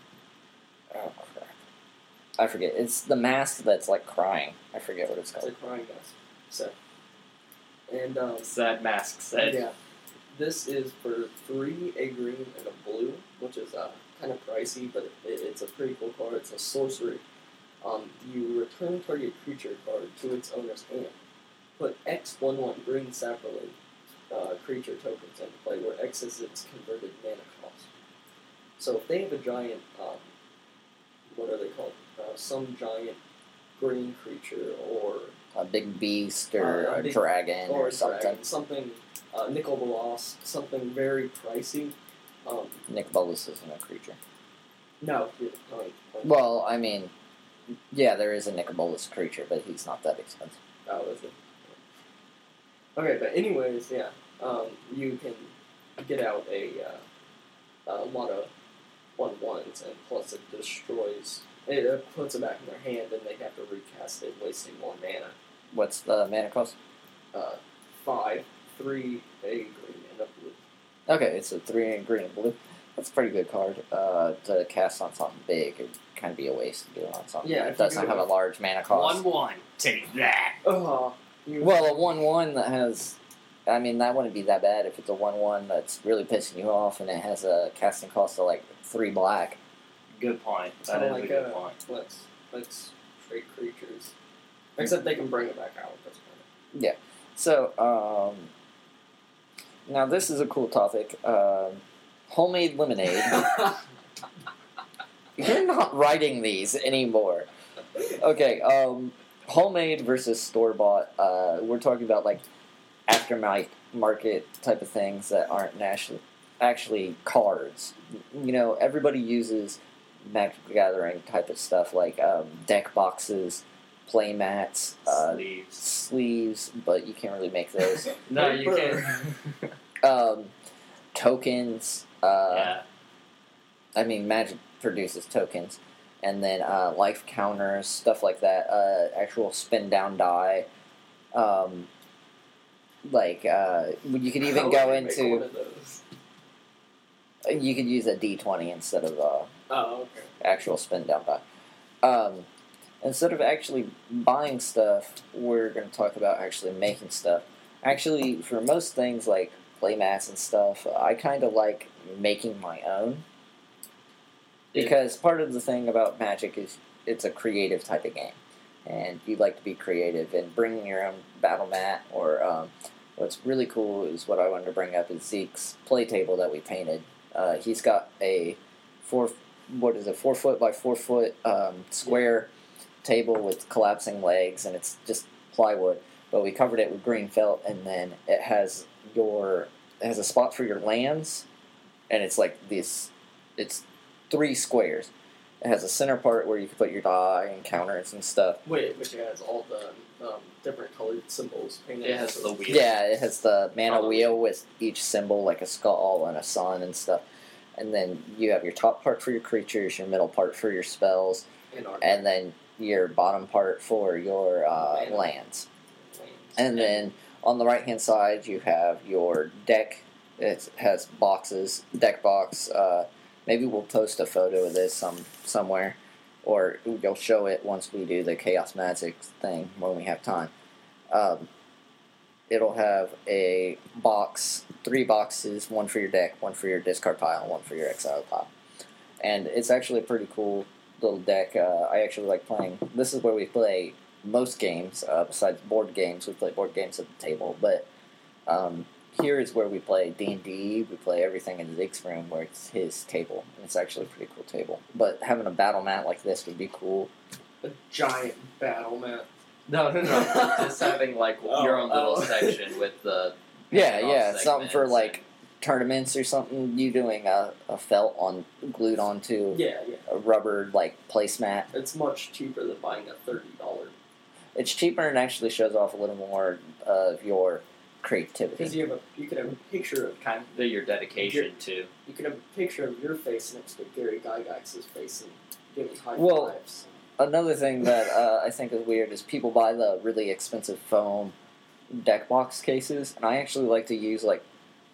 crap, I forget. It's the mask that's like crying. I forget what it's It's a called. crying mask set. And, um, Sad Mask said. yeah. this is for three, a green, and a blue, which is uh, kind of pricey, but it, it's a pretty cool card. It's a sorcery. Um, you return target creature card to its owner's hand. Put X one one green sapperling uh, creature tokens into play, where X is its converted mana cost. So if they have a giant, um, what are they called? Uh, some giant green creature or A big beast or Uh, a a big- dragon or, or a something. dragon, something uh, Nicol Bolas, something very pricey. Um, Nick Bolas isn't a creature. no, like, like, Well, I mean, yeah, there is a Nick Bolas creature, but he's not that expensive. oh, is it? Okay, but anyways, yeah, um, you can get out a, uh, a lot of one ones, and plus it destroys. It uh, puts it back in their hand, and they have to recast it, wasting more mana. What's the mana cost? Uh, five, three, a green, and a blue. Okay, it's a three and green and blue. That's a pretty good card uh, to cast on something big. It'd kind of be a waste to do it on something Yeah, that if you doesn't do have it- a large mana cost. One one. Take that. Oh, you, Well, a one one that has, I mean, that wouldn't be that bad if it's a one one that's really pissing you off and it has a casting cost of like three black. Good point. so That is like a good uh, point. let's let's trade creatures. Except they can bring it back out at this point. So, um, now this is a cool topic. Um, homemade lemonade. You're not writing these anymore. Okay, um, homemade versus store bought. Uh, we're talking about like aftermarket market type of things that aren't actually actually cards. You know, everybody uses Magic the Gathering type of stuff like um, deck boxes, play mats, uh, Sleeves. sleeves, but you can't really make those. No, you Paper. can't. um, tokens. Uh, yeah. I mean, Magic produces tokens, and then uh, life counters, stuff like that. Uh, actual spin down die. Um, like uh, you could even How go would you make one into. of those? You could use a D twenty instead of uh, Oh, okay. actual spin down die. Um, instead of actually buying stuff, we're going to talk about actually making stuff. Actually, for most things like playmats and stuff, I kind of like making my own. Because part of the thing about Magic is it's a creative type of game. And you like to be creative and bringing your own battle mat. Or um, what's really cool is what I wanted to bring up is Zeke's play table that we painted. Uh, he's got a four, what is it, four foot by four foot um, square table with collapsing legs, and it's just plywood. But we covered it with green felt, and then it has your it has a spot for your lands, and it's like this. It's three squares. It has a center part where you can put your die and counters and stuff. Wait, which has all the um, different colored symbols painted. It has the wheel. Yeah, it has the mana Oh. wheel with each symbol, like a skull and a sun and stuff. And then you have your top part for your creatures, your middle part for your spells, and art. and then your bottom part for your uh, Mana. lands. Lands. And then on the right hand side, you have your deck. It has boxes, deck box. Uh, maybe we'll post a photo of this some somewhere, or you'll show it once we do the Chaos Magic thing when we have time. Um, it'll have a box, three boxes, one for your deck, one for your discard pile, and one for your exile pile. And it's actually a pretty cool little deck. Uh, I actually like playing. This is where we play most games, uh, besides board games. We play board games at the table, but um, here is where we play D and D. We play everything in Zeke's room, where it's his table. And it's actually a pretty cool table. But having a battle mat like this would be cool. a giant battle mat. No, no, no. Just having like Oh, your own little oh. section with the Yeah, off yeah, something for segments like tournaments or something. You doing a, a felt on glued onto Yeah, yeah. a rubber like placemat. It's much cheaper than buying a thirty dollar. It's cheaper and actually shows off a little more of your creativity. Because you have a, you could have a picture of kind of your dedication to. you could have a picture of your face next to Gary Gygax's face and giving high Well, fives. Another thing that uh, I think is weird is people buy the really expensive foam deck box cases, and I actually like to use like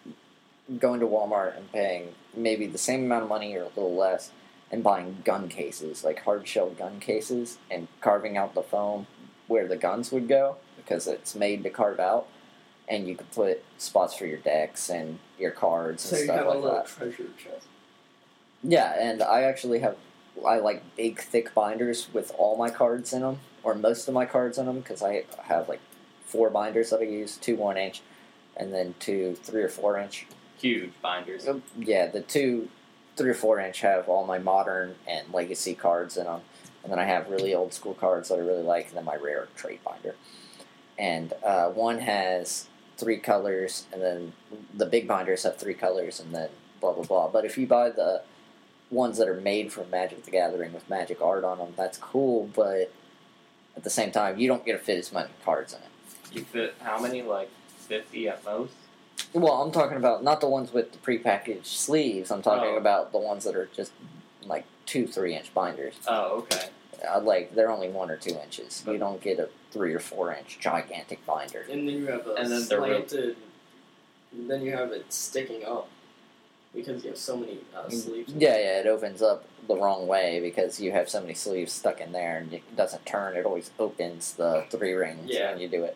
going to Walmart and paying maybe the same amount of money or a little less, and buying gun cases, like hard shell gun cases, and carving out the foam where the guns would go because it's made to carve out, and you can put spots for your decks and your cards So and you stuff have a like little that. treasure chest. Yeah, and I actually have I like big thick binders with all my cards in them, or most of my cards in them, because I have like four binders that I use, two one inch, and then two three or four inch. Huge binders. Yeah, the two three or four inch have all my modern and legacy cards in them, and then I have really old school cards that I really like, and then my rare trade binder. And uh, one has three colors, and then the big binders have three colors, and then blah blah blah. But if you buy the ones that are made from Magic the Gathering with magic art on them, that's cool, but at the same time, you don't get to fit as many cards in it. You fit how many? Like fifty at most? Well, I'm talking about not the ones with the prepackaged sleeves. I'm talking Oh. about the ones that are just like two, three inch binders. Oh, okay. Uh, like they're only one or two inches. You don't get a three or four inch gigantic binder. And then you have a And then they're real- slanted. And then you have it sticking up because you have so many uh, sleeves. Yeah, yeah, it opens up the wrong way because you have so many sleeves stuck in there, and it doesn't turn. It always opens the three rings Yeah. when you do it.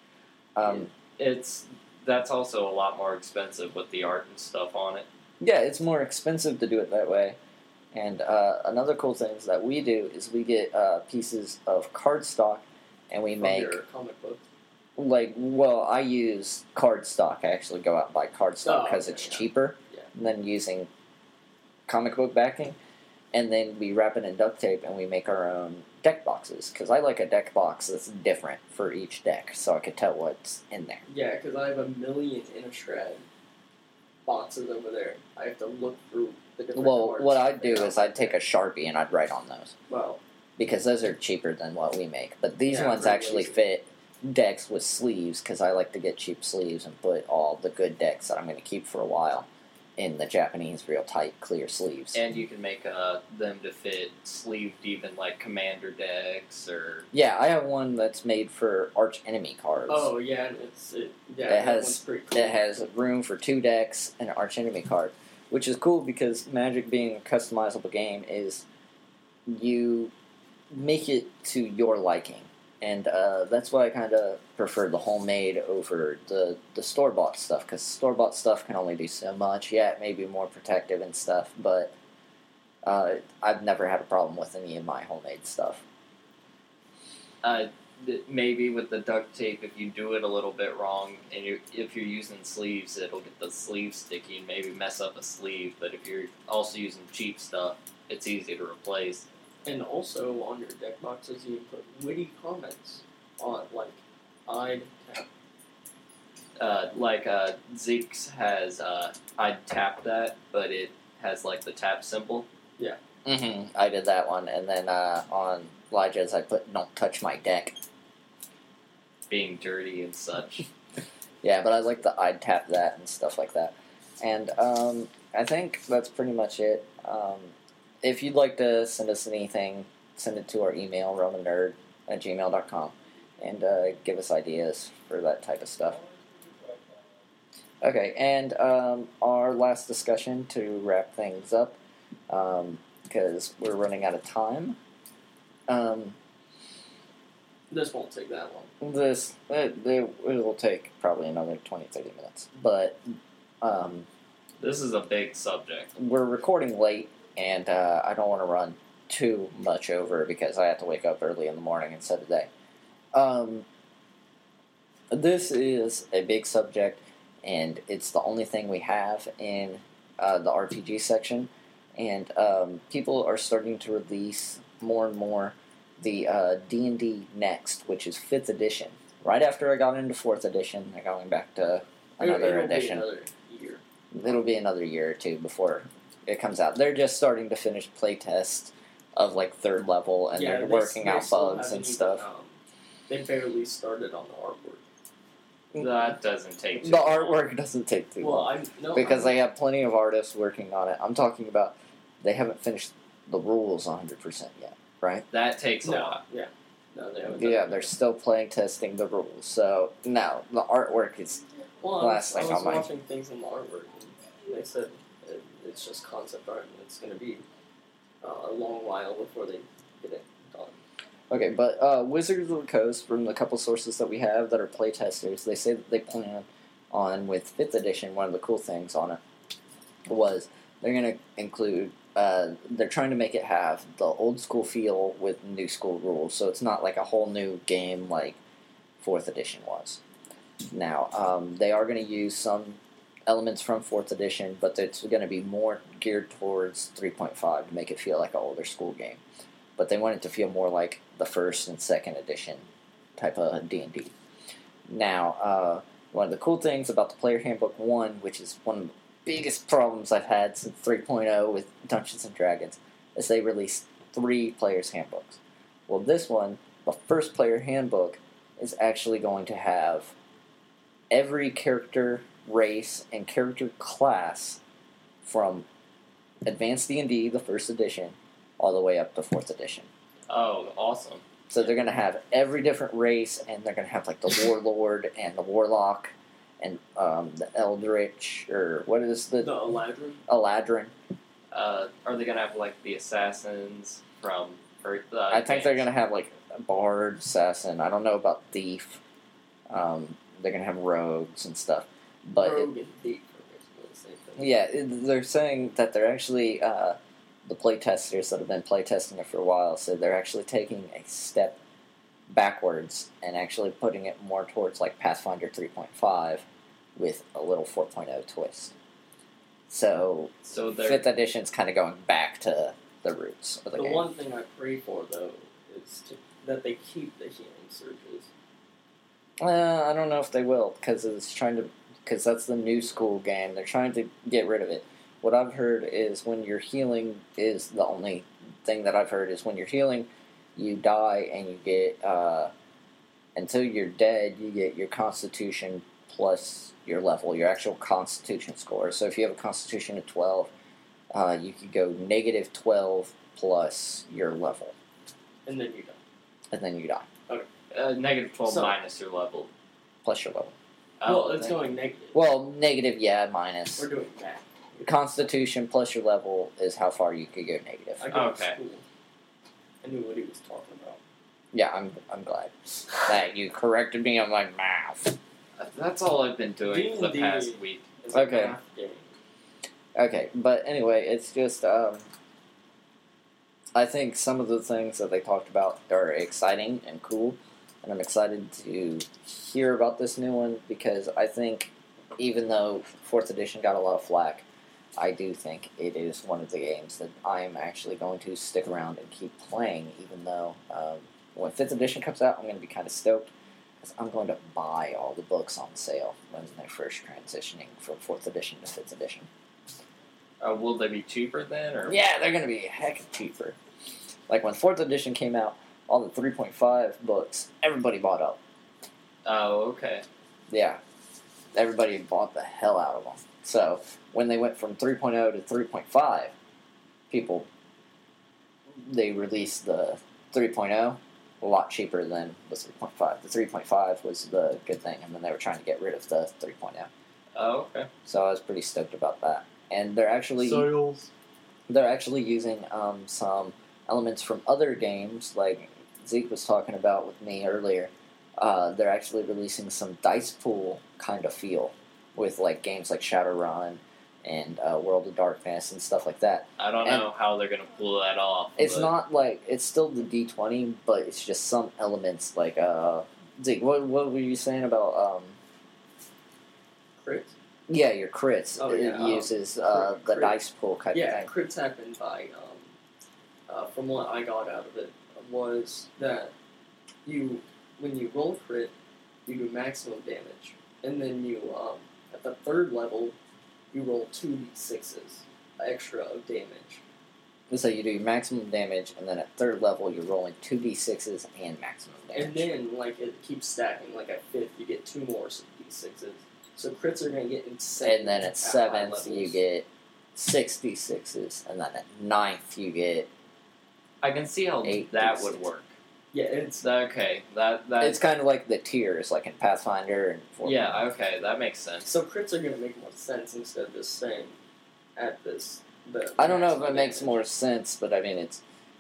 Um, It's that's also a lot more expensive with the art and stuff on it. yeah, it's more expensive to do it that way. And uh, another cool thing that we do is we get uh, pieces of cardstock, and we From make your comic books. like well, I use cardstock. I actually go out and buy cardstock Oh, because okay, it's yeah. cheaper Yeah. than using comic book backing. And then we wrap it in duct tape and we make our own deck boxes. Because I like a deck box that's different for each deck, so I could tell what's in there. Yeah, because I have a million Innistrad boxes over there. I have to look through the different Well, cards what to I'd do figure is out I'd take a Sharpie and I'd write on those. Well, Because those are cheaper than what we make. But these Yeah, ones pretty actually easy. fit decks with sleeves, because I like to get cheap sleeves and put all the good decks that I'm going to keep for a while in the Japanese real tight clear sleeves. And you can make uh, them to fit sleeved even like commander decks or Yeah, I have one that's made for arch enemy cards. oh yeah, and it's it, yeah. It that has- one's pretty cool. It has room for two decks and an arch enemy card, which is cool because Magic being a customizable game is you make it to your liking. And uh, that's why I kind of prefer the homemade over the, the store-bought stuff, because store-bought stuff can only do so much. Yeah, it may be more protective and stuff, but uh, I've never had a problem with any of my homemade stuff. uh, th- maybe with the duct tape if you do it a little bit wrong and you if you're using sleeves it'll get the sleeve sticky and maybe mess up a sleeve. But if you're also using cheap stuff, it's easy to replace. And also on your deck boxes, you can put witty comments on like I'd tap. Uh, like uh, Zeke's has uh, I'd tap that, but it has like the tap symbol. Mm-hmm. I did that one, and then uh, on Elijah's I put "Don't touch my deck." Being dirty and such. Yeah, but I like the I'd tap that and stuff like that. And um, I think that's pretty much it. Um, if you'd like to send us anything, send it to our email, romannerd at gmail dot com, and uh, give us ideas for that type of stuff. Okay, and um, our last discussion to wrap things up, because we're running out of time. Um, This won't take that long. This it, it, it will take probably another twenty to thirty minutes, but um, This is a big subject. we're recording late, and uh, I don't want to run too much over because I have to wake up early in the morning instead of day. Um, this is a big subject, and it's the only thing we have in uh, the R P G section, and um, people are starting to release more and more the uh, D and D Next, which is fifth edition. Right after I got into fourth edition, they're going back to another It'll be edition. another year. It'll be another year or two before it comes out. They're just starting to finish playtests of like third level, and yeah, they're they- working they out still bugs haven't and even, stuff. um, they barely started on the artwork. That doesn't take too The long. artwork doesn't take too Well, long I no because I, they have plenty of artists working on it. I'm talking about they haven't finished the rules one hundred percent yet, right? That takes a no, lot. yeah, no, they haven't. done Yeah, it. they're still playing testing the rules. So no, the artwork is Well, I last was, thing I was on my- watching things in the artwork, and they said it, it's just concept art, and it's going to be uh, a long while before they get it done. Okay, but uh, Wizards of the Coast, from the couple sources that we have that are playtesters, they say that they plan on, with fifth edition, one of the cool things on it was they're going to include, uh, they're trying to make it have the old school feel with new school rules, so it's not like a whole new game like fourth edition was. Now, um, they are going to use some elements from fourth edition, but it's going to be more geared towards three point five to make it feel like an older school game. But they want it to feel more like the first and second edition type of D and D. Now, uh, one of the cool things about the Player Handbook one, which is one of the biggest problems I've had since three point oh with Dungeons and Dragons, is they released three Player's Handbooks. Well, this one, the first Player Handbook, is actually going to have every character, race, and character class from Advanced D and D, the first edition, all the way up to fourth edition. Oh, awesome. So they're going to have every different race, and they're going to have like the Warlord and the Warlock and um, the Eldritch, or what is the... The Eladrin. Eladrin. Uh, are they going to have, like, the assassins from... Or, uh, I think they're going to have like a Bard, Assassin. I don't know about Thief. Um, they're going to have rogues and stuff. But it, Rogue and Thief are basically the same thing. yeah, it, they're saying that they're actually... Uh, the playtesters that have been playtesting it for a while said they're actually taking a step backwards and actually putting it more towards like Pathfinder three point five with a little four point oh twist. So, So they're... fifth edition's kind of going back to the roots of the, The game. one thing I pray for, though, is to, that they keep the healing surges. Uh, I don't know if they will, because it's trying to, because that's the new school game. They're trying to get rid of it. What I've heard is when you're healing is the only thing that I've heard is when you're healing, you die and you get, uh, until you're dead, you get your constitution plus your level, your actual constitution score. So if you have a constitution of twelve, uh, you could go negative twelve plus your level, And then you die. and then you die, Uh, negative twelve So- minus your level. plus your level. well, Oh, it's okay. going negative. Well, negative, yeah, minus. We're doing math. Constitution plus your level is how far you could go negative. I go Okay. to school. I knew what he was talking about. Yeah, I'm I'm glad that you corrected me on my math. That's all I've been doing for the D and D past week. It's Okay. a math game. Okay, but anyway, it's just um, I think some of the things that they talked about are exciting and cool, and I'm excited to hear about this new one because I think even though fourth edition got a lot of flack, I do think it is one of the games that I am actually going to stick around and keep playing, even though um, when fifth edition comes out, I'm going to be kind of stoked, because I'm going to buy all the books on sale when they're first transitioning from fourth edition to fifth edition. Uh, will they be cheaper then, or Yeah, they're going to be a heck of cheaper. Like when fourth edition came out, all the three point five books, everybody bought up. Oh, okay. Yeah, everybody bought the hell out of them. So when they went from three point oh to three point five, people, they released the three point oh a lot cheaper than the three point five. The three point five was the good thing, and then they were trying to get rid of the three point oh. Oh, okay. So I was pretty stoked about that. And they're actually Sales. they're actually using um, some elements from other games, like Zeke was talking about with me earlier. Uh, they're actually releasing some dice pool kind of feel with like games like Shadowrun and uh, World of Darkness and stuff like that. I don't And- know how they're gonna pull that off. It's but not like it's still the D twenty, but it's just some elements like uh, Zeke. What what were you saying about um? Crits? Yeah, your crits. Oh, it yeah, um, uses uh, crit- the crit. dice pool kind Yeah, of thing. crits happen by, um, uh, from what I got out of it, was that you, when you roll crit, you do maximum damage. And then you, um, at the third level, you roll two d sixes extra of damage. So you do maximum damage, and then at third level you're rolling two d sixes and maximum damage. And then, like, it keeps stacking. Like, at fifth, you get two more d sixes. So crits are going to get in seventh. And then at high seventh you levels. get six d sixes, and then at ninth you get. I can see how Eight, that six. would work. Yeah, it's... Okay, that that. It's kind of like the tiers, like in Pathfinder and. four. Yeah, okay, that makes sense. So crits are going to make more sense instead of just saying at this... The I don't know if it maximum makes damage. more sense, but I mean it's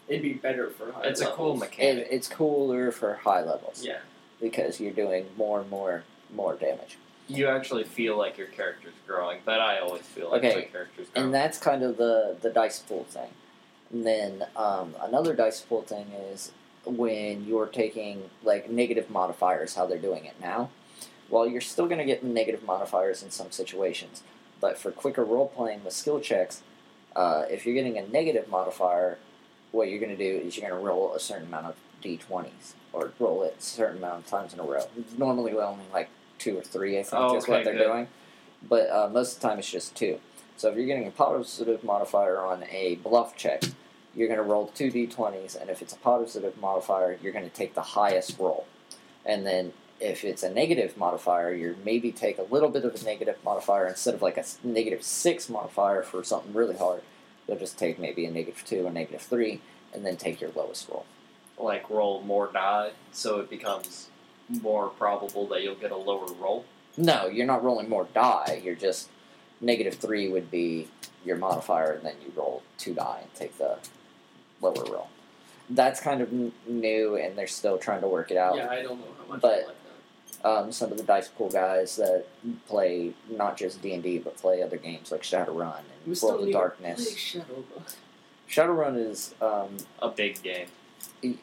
it'd be better for high It's a levels. cool It, mechanic. it's cooler for high levels. Yeah. Because you're doing more and more more damage. You actually feel like your character's growing, but I always feel like Okay, my character's growing. And that's kind of the, the dice pool thing. And then um, another dice pool thing is when you're taking like negative modifiers, how they're doing it now. Well, you're still going to get negative modifiers in some situations. But for quicker role playing with skill checks, uh, if you're getting a negative modifier, what you're going to do is you're going to roll a certain amount of d twenties. Or roll it a certain amount of times in a row. Normally only like two or three, I think, Oh, is okay, what they're good. doing. But uh, most of the time it's just two. So if you're getting a positive modifier on a bluff check, you're going to roll two d twenties, and if it's a positive modifier, you're going to take the highest roll. And then if it's a negative modifier, you maybe take a little bit of a negative modifier instead of like a negative six modifier for something really hard. You'll just take maybe a negative two or negative three, and then take your lowest roll. Like roll more die, so it becomes more probable that you'll get a lower roll. No, you're not rolling more die. You're just negative three would be your modifier, and then you roll two die and take the lower roll. That's kind of n- new, and they're still trying to work it out. Yeah, I don't know how much But- I like that. Um, some of the dice pool guys that play not just D and D but play other games like Shadowrun We and still World of need to Darkness. play Shadowrun. Shadowrun is um, A big game. E-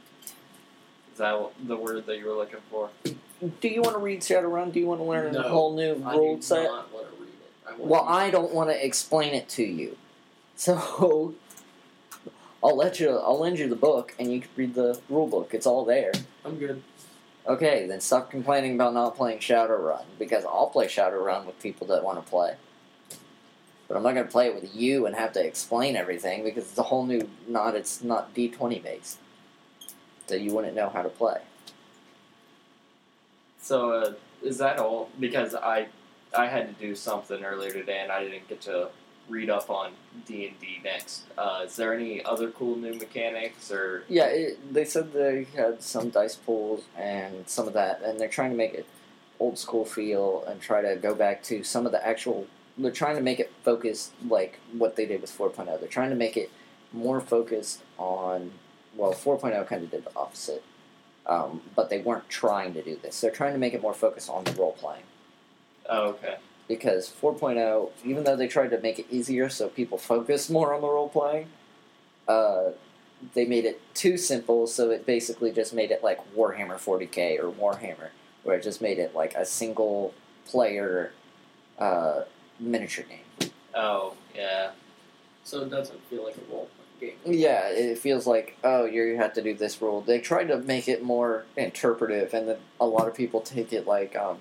Is that what- the word that you were looking for? do you want to read Shadowrun? Do you want to learn No, a whole new I rule do set? not want to read it. I want Well, to I don't want to explain it to you, so I'll let you. I'll lend you the book, and you can read the rule book. It's all there. I'm good. Okay, then stop complaining about not playing Shadowrun, because I'll play Shadowrun with people that want to play. But I'm not going to play it with you and have to explain everything, because it's a whole new. Not it's not D twenty based, so you wouldn't know how to play. So, uh, is that all? Because I I had to do something earlier today, and I didn't get to read up on D and D next. Uh, is there any other cool new mechanics, or Yeah, it, they said they had some dice pools and some of that, and they're trying to make it old school feel and try to go back to some of the actual. They're trying to make it focused like what they did with four point oh. They're trying to make it more focused on. Well, four point oh kind of did the opposite, um, but they weren't trying to do this. They're trying to make it more focused on the role playing. oh, okay? Because four point oh, even though they tried to make it easier so people focus more on the role playing, uh, they made it too simple, so it basically just made it like Warhammer forty K or Warhammer, where it just made it like a single player uh, miniature game. Oh, yeah. So it doesn't feel like a role playing game. Yeah, it feels like, oh, you have to do this rule. They tried to make it more interpretive, and then a lot of people take it like um,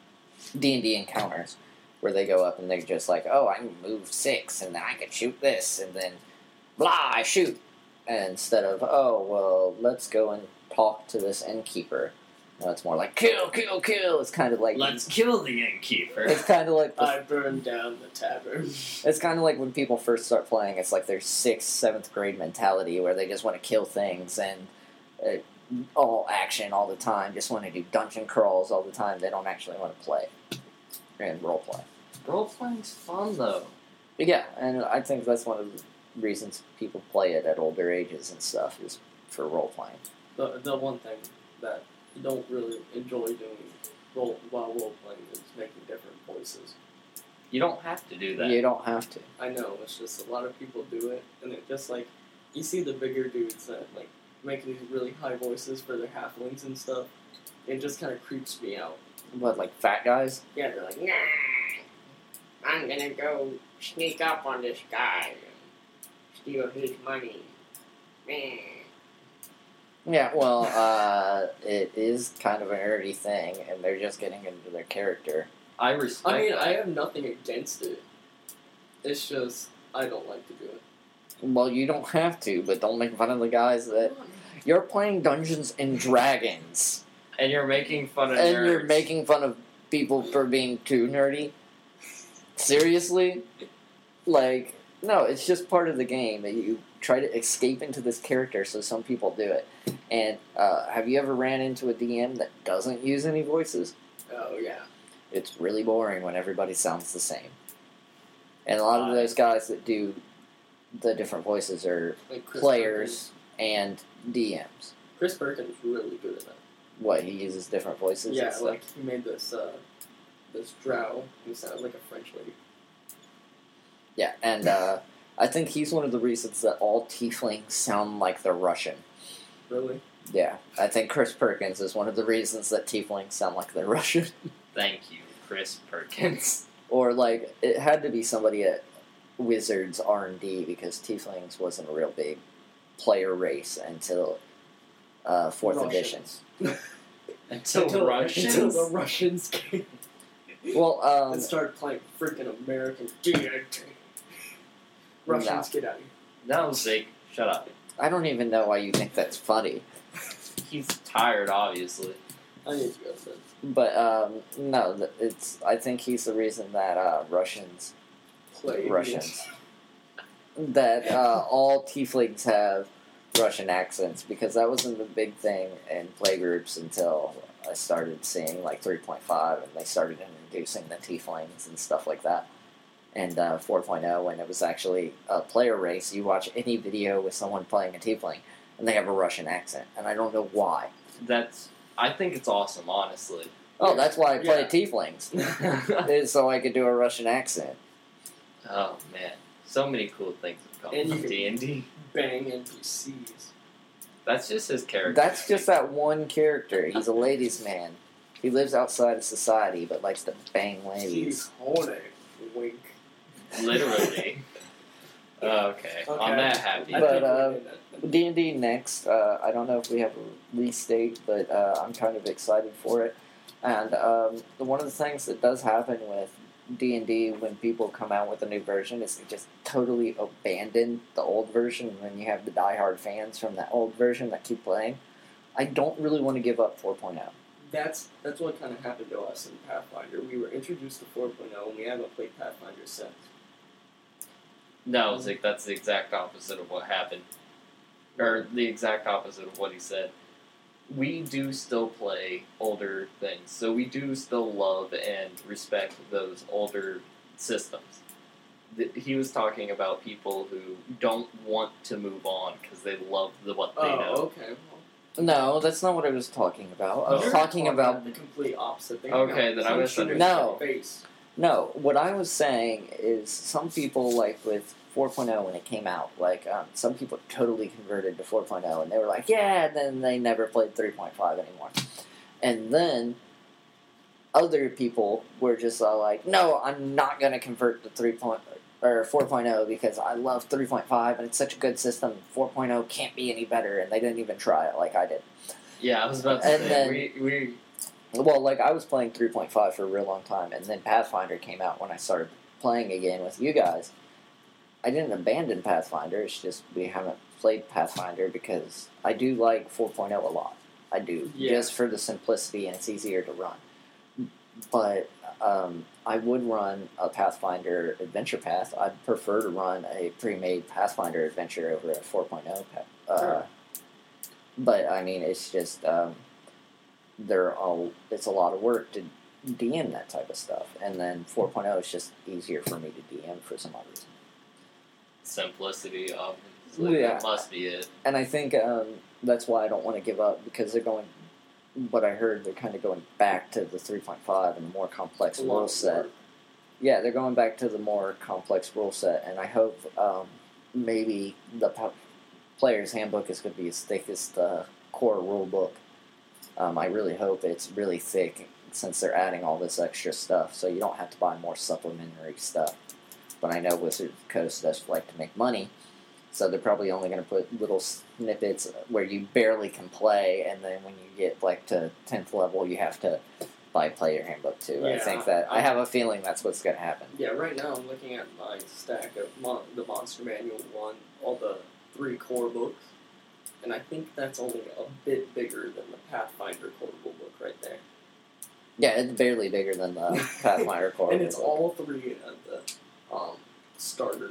D and D encounters, where they go up and they're just like, oh, I can move six, and then I can shoot this, and then blah, I shoot. And instead of, oh, well, let's go and talk to this innkeeper. No, it's more like, kill, kill, kill. It's kind of like... Let's kill the innkeeper. It's kind of like... The, I burned down the tavern. it's kind of like when people first start playing, it's like their sixth, seventh grade mentality where they just want to kill things and uh, all action all the time, just want to do dungeon crawls all the time. They don't actually want to play and role play. Role playing's fun though. But yeah, and I think that's one of the reasons people play it at older ages and stuff is for role playing. The the one thing that you don't really enjoy doing role while role playing is making different voices. You don't have to do that. You don't have to. I know, it's just a lot of people do it, and it just like you see the bigger dudes that like make these really high voices for their halflings and stuff. It just kind of creeps me out. What, like fat guys? Yeah, they're like, nah, I'm gonna go sneak up on this guy and steal his money. Meh. Yeah, well, uh, it is kind of a nerdy thing, and they're just getting into their character. I respect I mean, that. I have nothing against it. It's just I don't like to do it. Well, you don't have to, but don't make fun of the guys that... You're playing Dungeons and Dragons, and you're making fun of and nerds. you're making fun of people for being too nerdy? Seriously? Like, no, it's just part of the game that you try to escape into this character, so some people do it. And uh, have you ever ran into a D M that doesn't use any voices? Oh yeah. It's really boring when everybody sounds the same. And a lot of Uh, those guys that do the different voices are Like Chris players and D Ms. Chris Perkins is really good at that. What, he uses different voices? and Yeah, stuff? like he made this uh, this drow who sounded like a French lady. Yeah, and uh, I think he's one of the reasons that all tieflings sound like they're Russian. Really? Yeah, I think Chris Perkins is one of the reasons that tieflings sound like they're Russian. Thank you, Chris Perkins. Or, like, it had to be somebody at Wizards R and D because tieflings wasn't a real big player race until uh, fourth edition. Russians. Until, until Russians? Until the Russians came Well, um... and started playing freaking American D and D. Russians, get out of here. No, Zeke, shut up. I don't even know why you think that's funny. He's tired, obviously. I need to go to bed. But, um, no, th- it's... I think he's the reason that, uh, Russians... Play Russians. that, uh, all tieflings have Russian accents, because that wasn't the big thing in playgroups until I started seeing, like, three point five, and they started introducing the tieflings and stuff like that. And, uh, four point oh, when it was actually a player race, you watch any video with someone playing a tiefling, and they have a Russian accent, and I don't know why. That's. I think it's awesome, honestly. Oh, Yeah. that's why I play Yeah. tieflings, is so I could do a Russian accent. Oh man, so many cool things have come And you from can- D and D. Bang N P Cs. That's just his character. That's just that one character. He's a ladies' man. He lives outside of society, but likes to bang ladies. He's horny. Wink. Literally. okay. On Okay. that happy. I But, think we uh, did that. D and D next. Uh, I don't know if we have a release date, but uh, I'm kind of excited for it. And um, one of the things that does happen with D and D when people come out with a new version is they just totally abandon the old version, and then you have the diehard fans from that old version that keep playing. I don't really want to give up four point oh. That's that's what kind of happened to us in Pathfinder. We were introduced to four point oh, and we haven't played Pathfinder since. No, Zeke, that's the exact opposite of what happened. Or the exact opposite of what he said. We do still play older things, so we do still love and respect those older systems. Th- He was talking about people who don't want to move on because they love the what they Oh, know. okay. Well, No, that's not what I was talking about. I was you're talking about the complete opposite thing. Okay, then I Punch misunderstood. you in No. the face. No, what I was saying is some people, like, with four point oh when it came out, like, um, some people totally converted to four point oh, and they were like, yeah, and then they never played three point five anymore. And then other people were just all like, no, I'm not going to convert to three point or four point oh because I love three point five, and it's such a good system, four point oh can't be any better, and they didn't even try it like I did. Yeah, I was about to And say, then- we, we Well, like, I was playing three point five for a real long time, and then Pathfinder came out when I started playing again with you guys. I didn't abandon Pathfinder, it's just we haven't played Pathfinder because I do like four point oh a lot. I do, Yeah. just for the simplicity and it's easier to run. But um, I would run a Pathfinder adventure path. I'd prefer to run a pre-made Pathfinder adventure over a four point oh path. Uh, Sure. But, I mean, it's just... Um, They're all, it's a lot of work to D M that type of stuff. And then four point oh is just easier for me to D M for some odd reason. simplicity, obviously, Yeah. that must be it. And I think um, that's why I don't want to give up, because they're going, what I heard, they're kind of going back to the three point five and the more complex A lot rule of set. work. Yeah, they're going back to the more complex rule set, and I hope um, maybe the p- player's handbook is going to be as thick as the core rule book. Um, I really hope it's really thick, since they're adding all this extra stuff, so you don't have to buy more supplementary stuff. But I know Wizard Coast does like to make money, so they're probably only going to put little snippets where you barely can play, and then when you get like to tenth level, you have to buy a player handbook too. I Yeah, think that I I- have a feeling that's what's going to happen. Yeah, right now I'm looking at my stack of mon- the Monster Manual one, all the three core books, and I think that's only a bit bigger than the Pathfinder core rule book right there. Yeah, it's barely bigger than the Pathfinder core. And it's book. all three of the um, starter.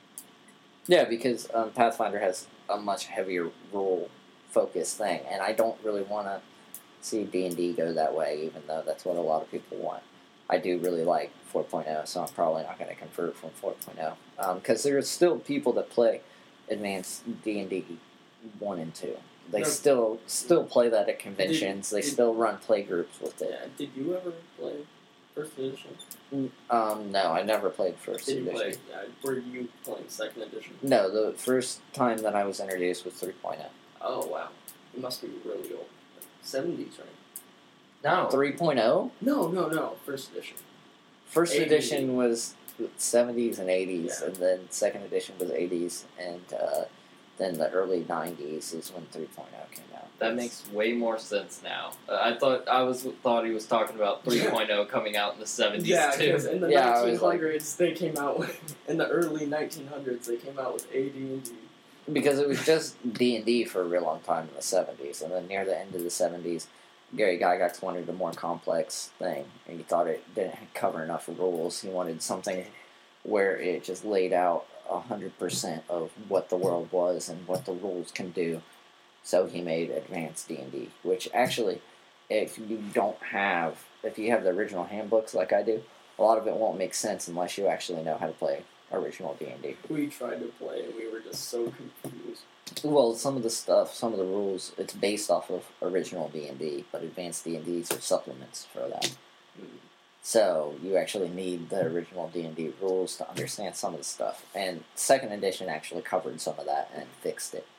Yeah, because um, Pathfinder has a much heavier rule focused thing, and I don't really want to see D and D go that way, even though that's what a lot of people want. I do really like four point oh, so I'm probably not going to convert from four point oh. Because um, there's still people that play advanced D and D one and two. They No. still still play that at conventions. Did- they did- still run play groups with it. Yeah. Did you ever play first edition? Um, no, I never played first Did you edition. play? Yeah. Were you playing second edition? No, the first time that I was introduced was three point oh. Oh wow. You must be really old. Seventies, right? No. three point oh? No, no, no. First edition. First eighties. edition was seventies and eighties, Yeah. and then second edition was eighties, and uh, then the early nineties is when three point oh came out. That makes way more sense now. Uh, I thought I was thought he was talking about three point oh coming out in the seventies Yeah, too. because in the Yeah, I nineteen was like- hundreds they came out with, in the early nineteen hundreds they came out with A D and D. Because it was just D and D for a real long time in the seventies, and then near the end of the seventies, Gary Gygax wanted a more complex thing, and he thought it didn't cover enough rules. He wanted something where it just laid out one hundred percent of what the world was and what the rules can do. So he made Advanced D and D, which actually, if you don't have, if you have the original handbooks like I do, a lot of it won't make sense unless you actually know how to play original D and D. We tried to play and we were just so confused. Well, some of the stuff, some of the rules, it's based off of original D and D, but Advanced D and Ds are supplements for that. Mm. So you actually need the original D and D rules to understand some of the stuff. And second edition actually covered some of that and fixed it.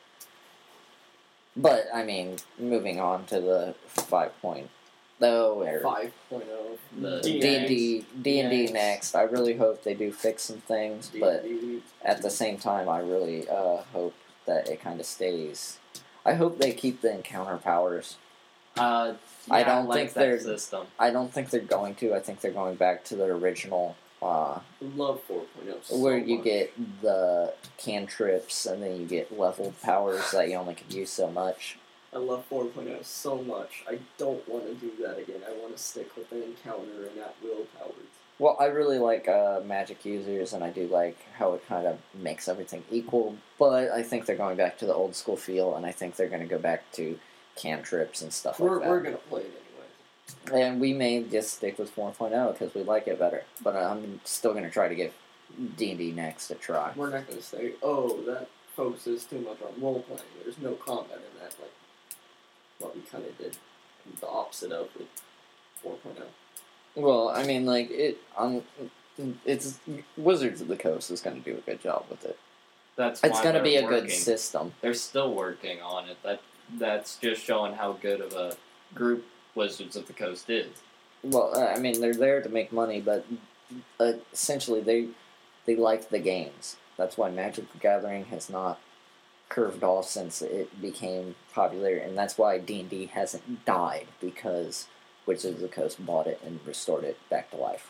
But, I mean, moving on to the five point oh, or five point oh. The D and D, D and D Next. next. I really hope they do fix some things, but at the same time, I really uh, hope that it kind of stays. I hope they keep the encounter powers. Uh, yeah, I don't like think that they're- system. I don't think they're going to. I think they're going back to the original, uh, Love four point oh so where you much. get the cantrips and then you get leveled powers that you only can use so much. I love four point oh so much. I don't want to do that again. I want to stick with the encounter and at will powers. Well, I really like uh, magic users, and I do like how it kind of makes everything equal, but I think they're going back to the old school feel, and I think they're going to go back to cantrips and stuff We're like that. we're gonna play it anyway. And we may just stick with four point oh because we like it better, but I'm still going to try to give D and D next a try. We're not gonna say, oh, that focuses too much on role playing. There's no combat in that, like what we kind of did the opposite of with four point oh. Well, I mean, like, it, um, it's, Wizards of the Coast is going to do a good job with it. That's It's why going to be a they're good working. system. They're still working on it. That that's just showing how good of a group Wizards of the Coast is. Well, uh, I mean, they're there to make money, but uh, essentially they they like the games. That's why Magic the Gathering has not curved off since it became popular, and that's why D and D hasn't died, because Wizards of the Coast bought it and restored it back to life.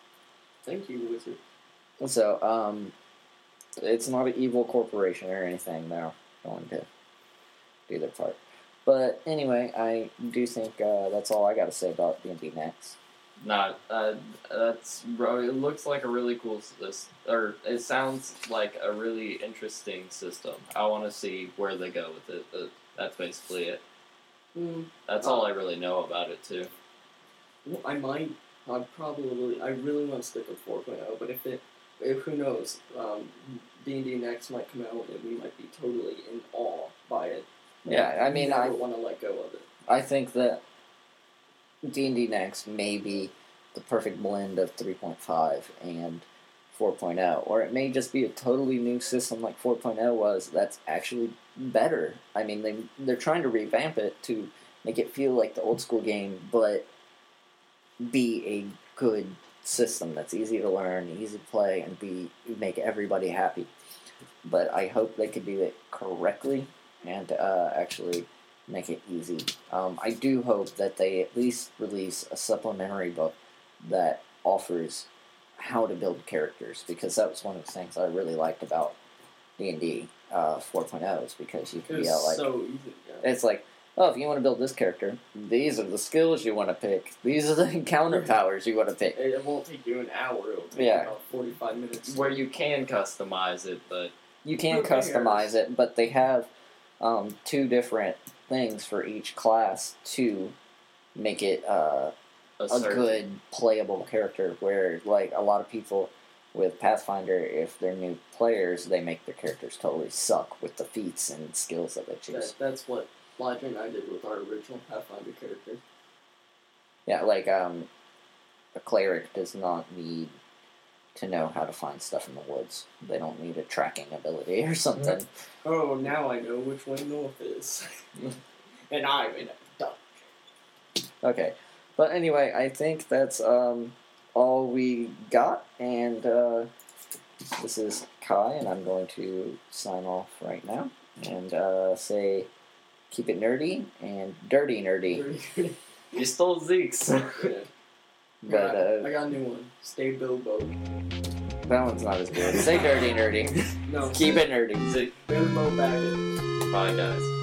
Thank you, Wizard. So, um, it's not an evil corporation or anything. They're going to do their part. But anyway, I do think uh, that's all I got to say about D and D next. Not uh, that's bro. It looks like a really cool system, or it sounds like a really interesting system. I want to see where they go with it. But that's basically it. Mm, That's all I really know about it too. well, I might. I'd probably. I really want to stick with four point oh, but if it, if who knows, um, D and D next might come out and we might be totally in awe by it. Yeah, I mean, never I want to let go of it. I think that D and D next may be the perfect blend of three point five and four point oh, or it may just be a totally new system like four point oh was that's actually better. I mean, they they're trying to revamp it to make it feel like the old school game, but be a good system that's easy to learn, easy to play, and be make everybody happy. But I hope they could do it correctly and uh, actually make it easy. Um, I do hope that they at least release a supplementary book that offers how to build characters, because that was one of the things I really liked about D and D uh, four point oh is because you It can was be uh, like, so easy. Yeah. it's like, oh, if you want to build this character, these are the skills you want to pick. These are the encounter powers you want to pick. It, it won't take you an hour. It'll take Yeah. you about forty-five minutes. Where you can customize it, but You can Who cares? customize it, but they have um, two different things for each class to make it uh, a, a certain, good playable character. Where like a lot of people with Pathfinder, if they're new players, they make their characters totally suck with the feats and skills that they choose. That, that's what Elijah and I did with our original Pathfinder characters. Yeah, like um, a cleric does not need to know how to find stuff in the woods. They don't need a tracking ability or something. Oh, now I know which way north is. And I'm in a duck. Okay, but anyway, I think that's um, all we got, and uh, this is Kai, and I'm going to sign off right now, and uh, say, keep it nerdy, and dirty nerdy. You stole Zeke's. Yeah. But I, got, uh, I got a new one. Stay Bilbo. that one's not as good. Say dirty nerdy. No. Keep it nerdy. Zeke. Bilbo Baggins. Bye, guys.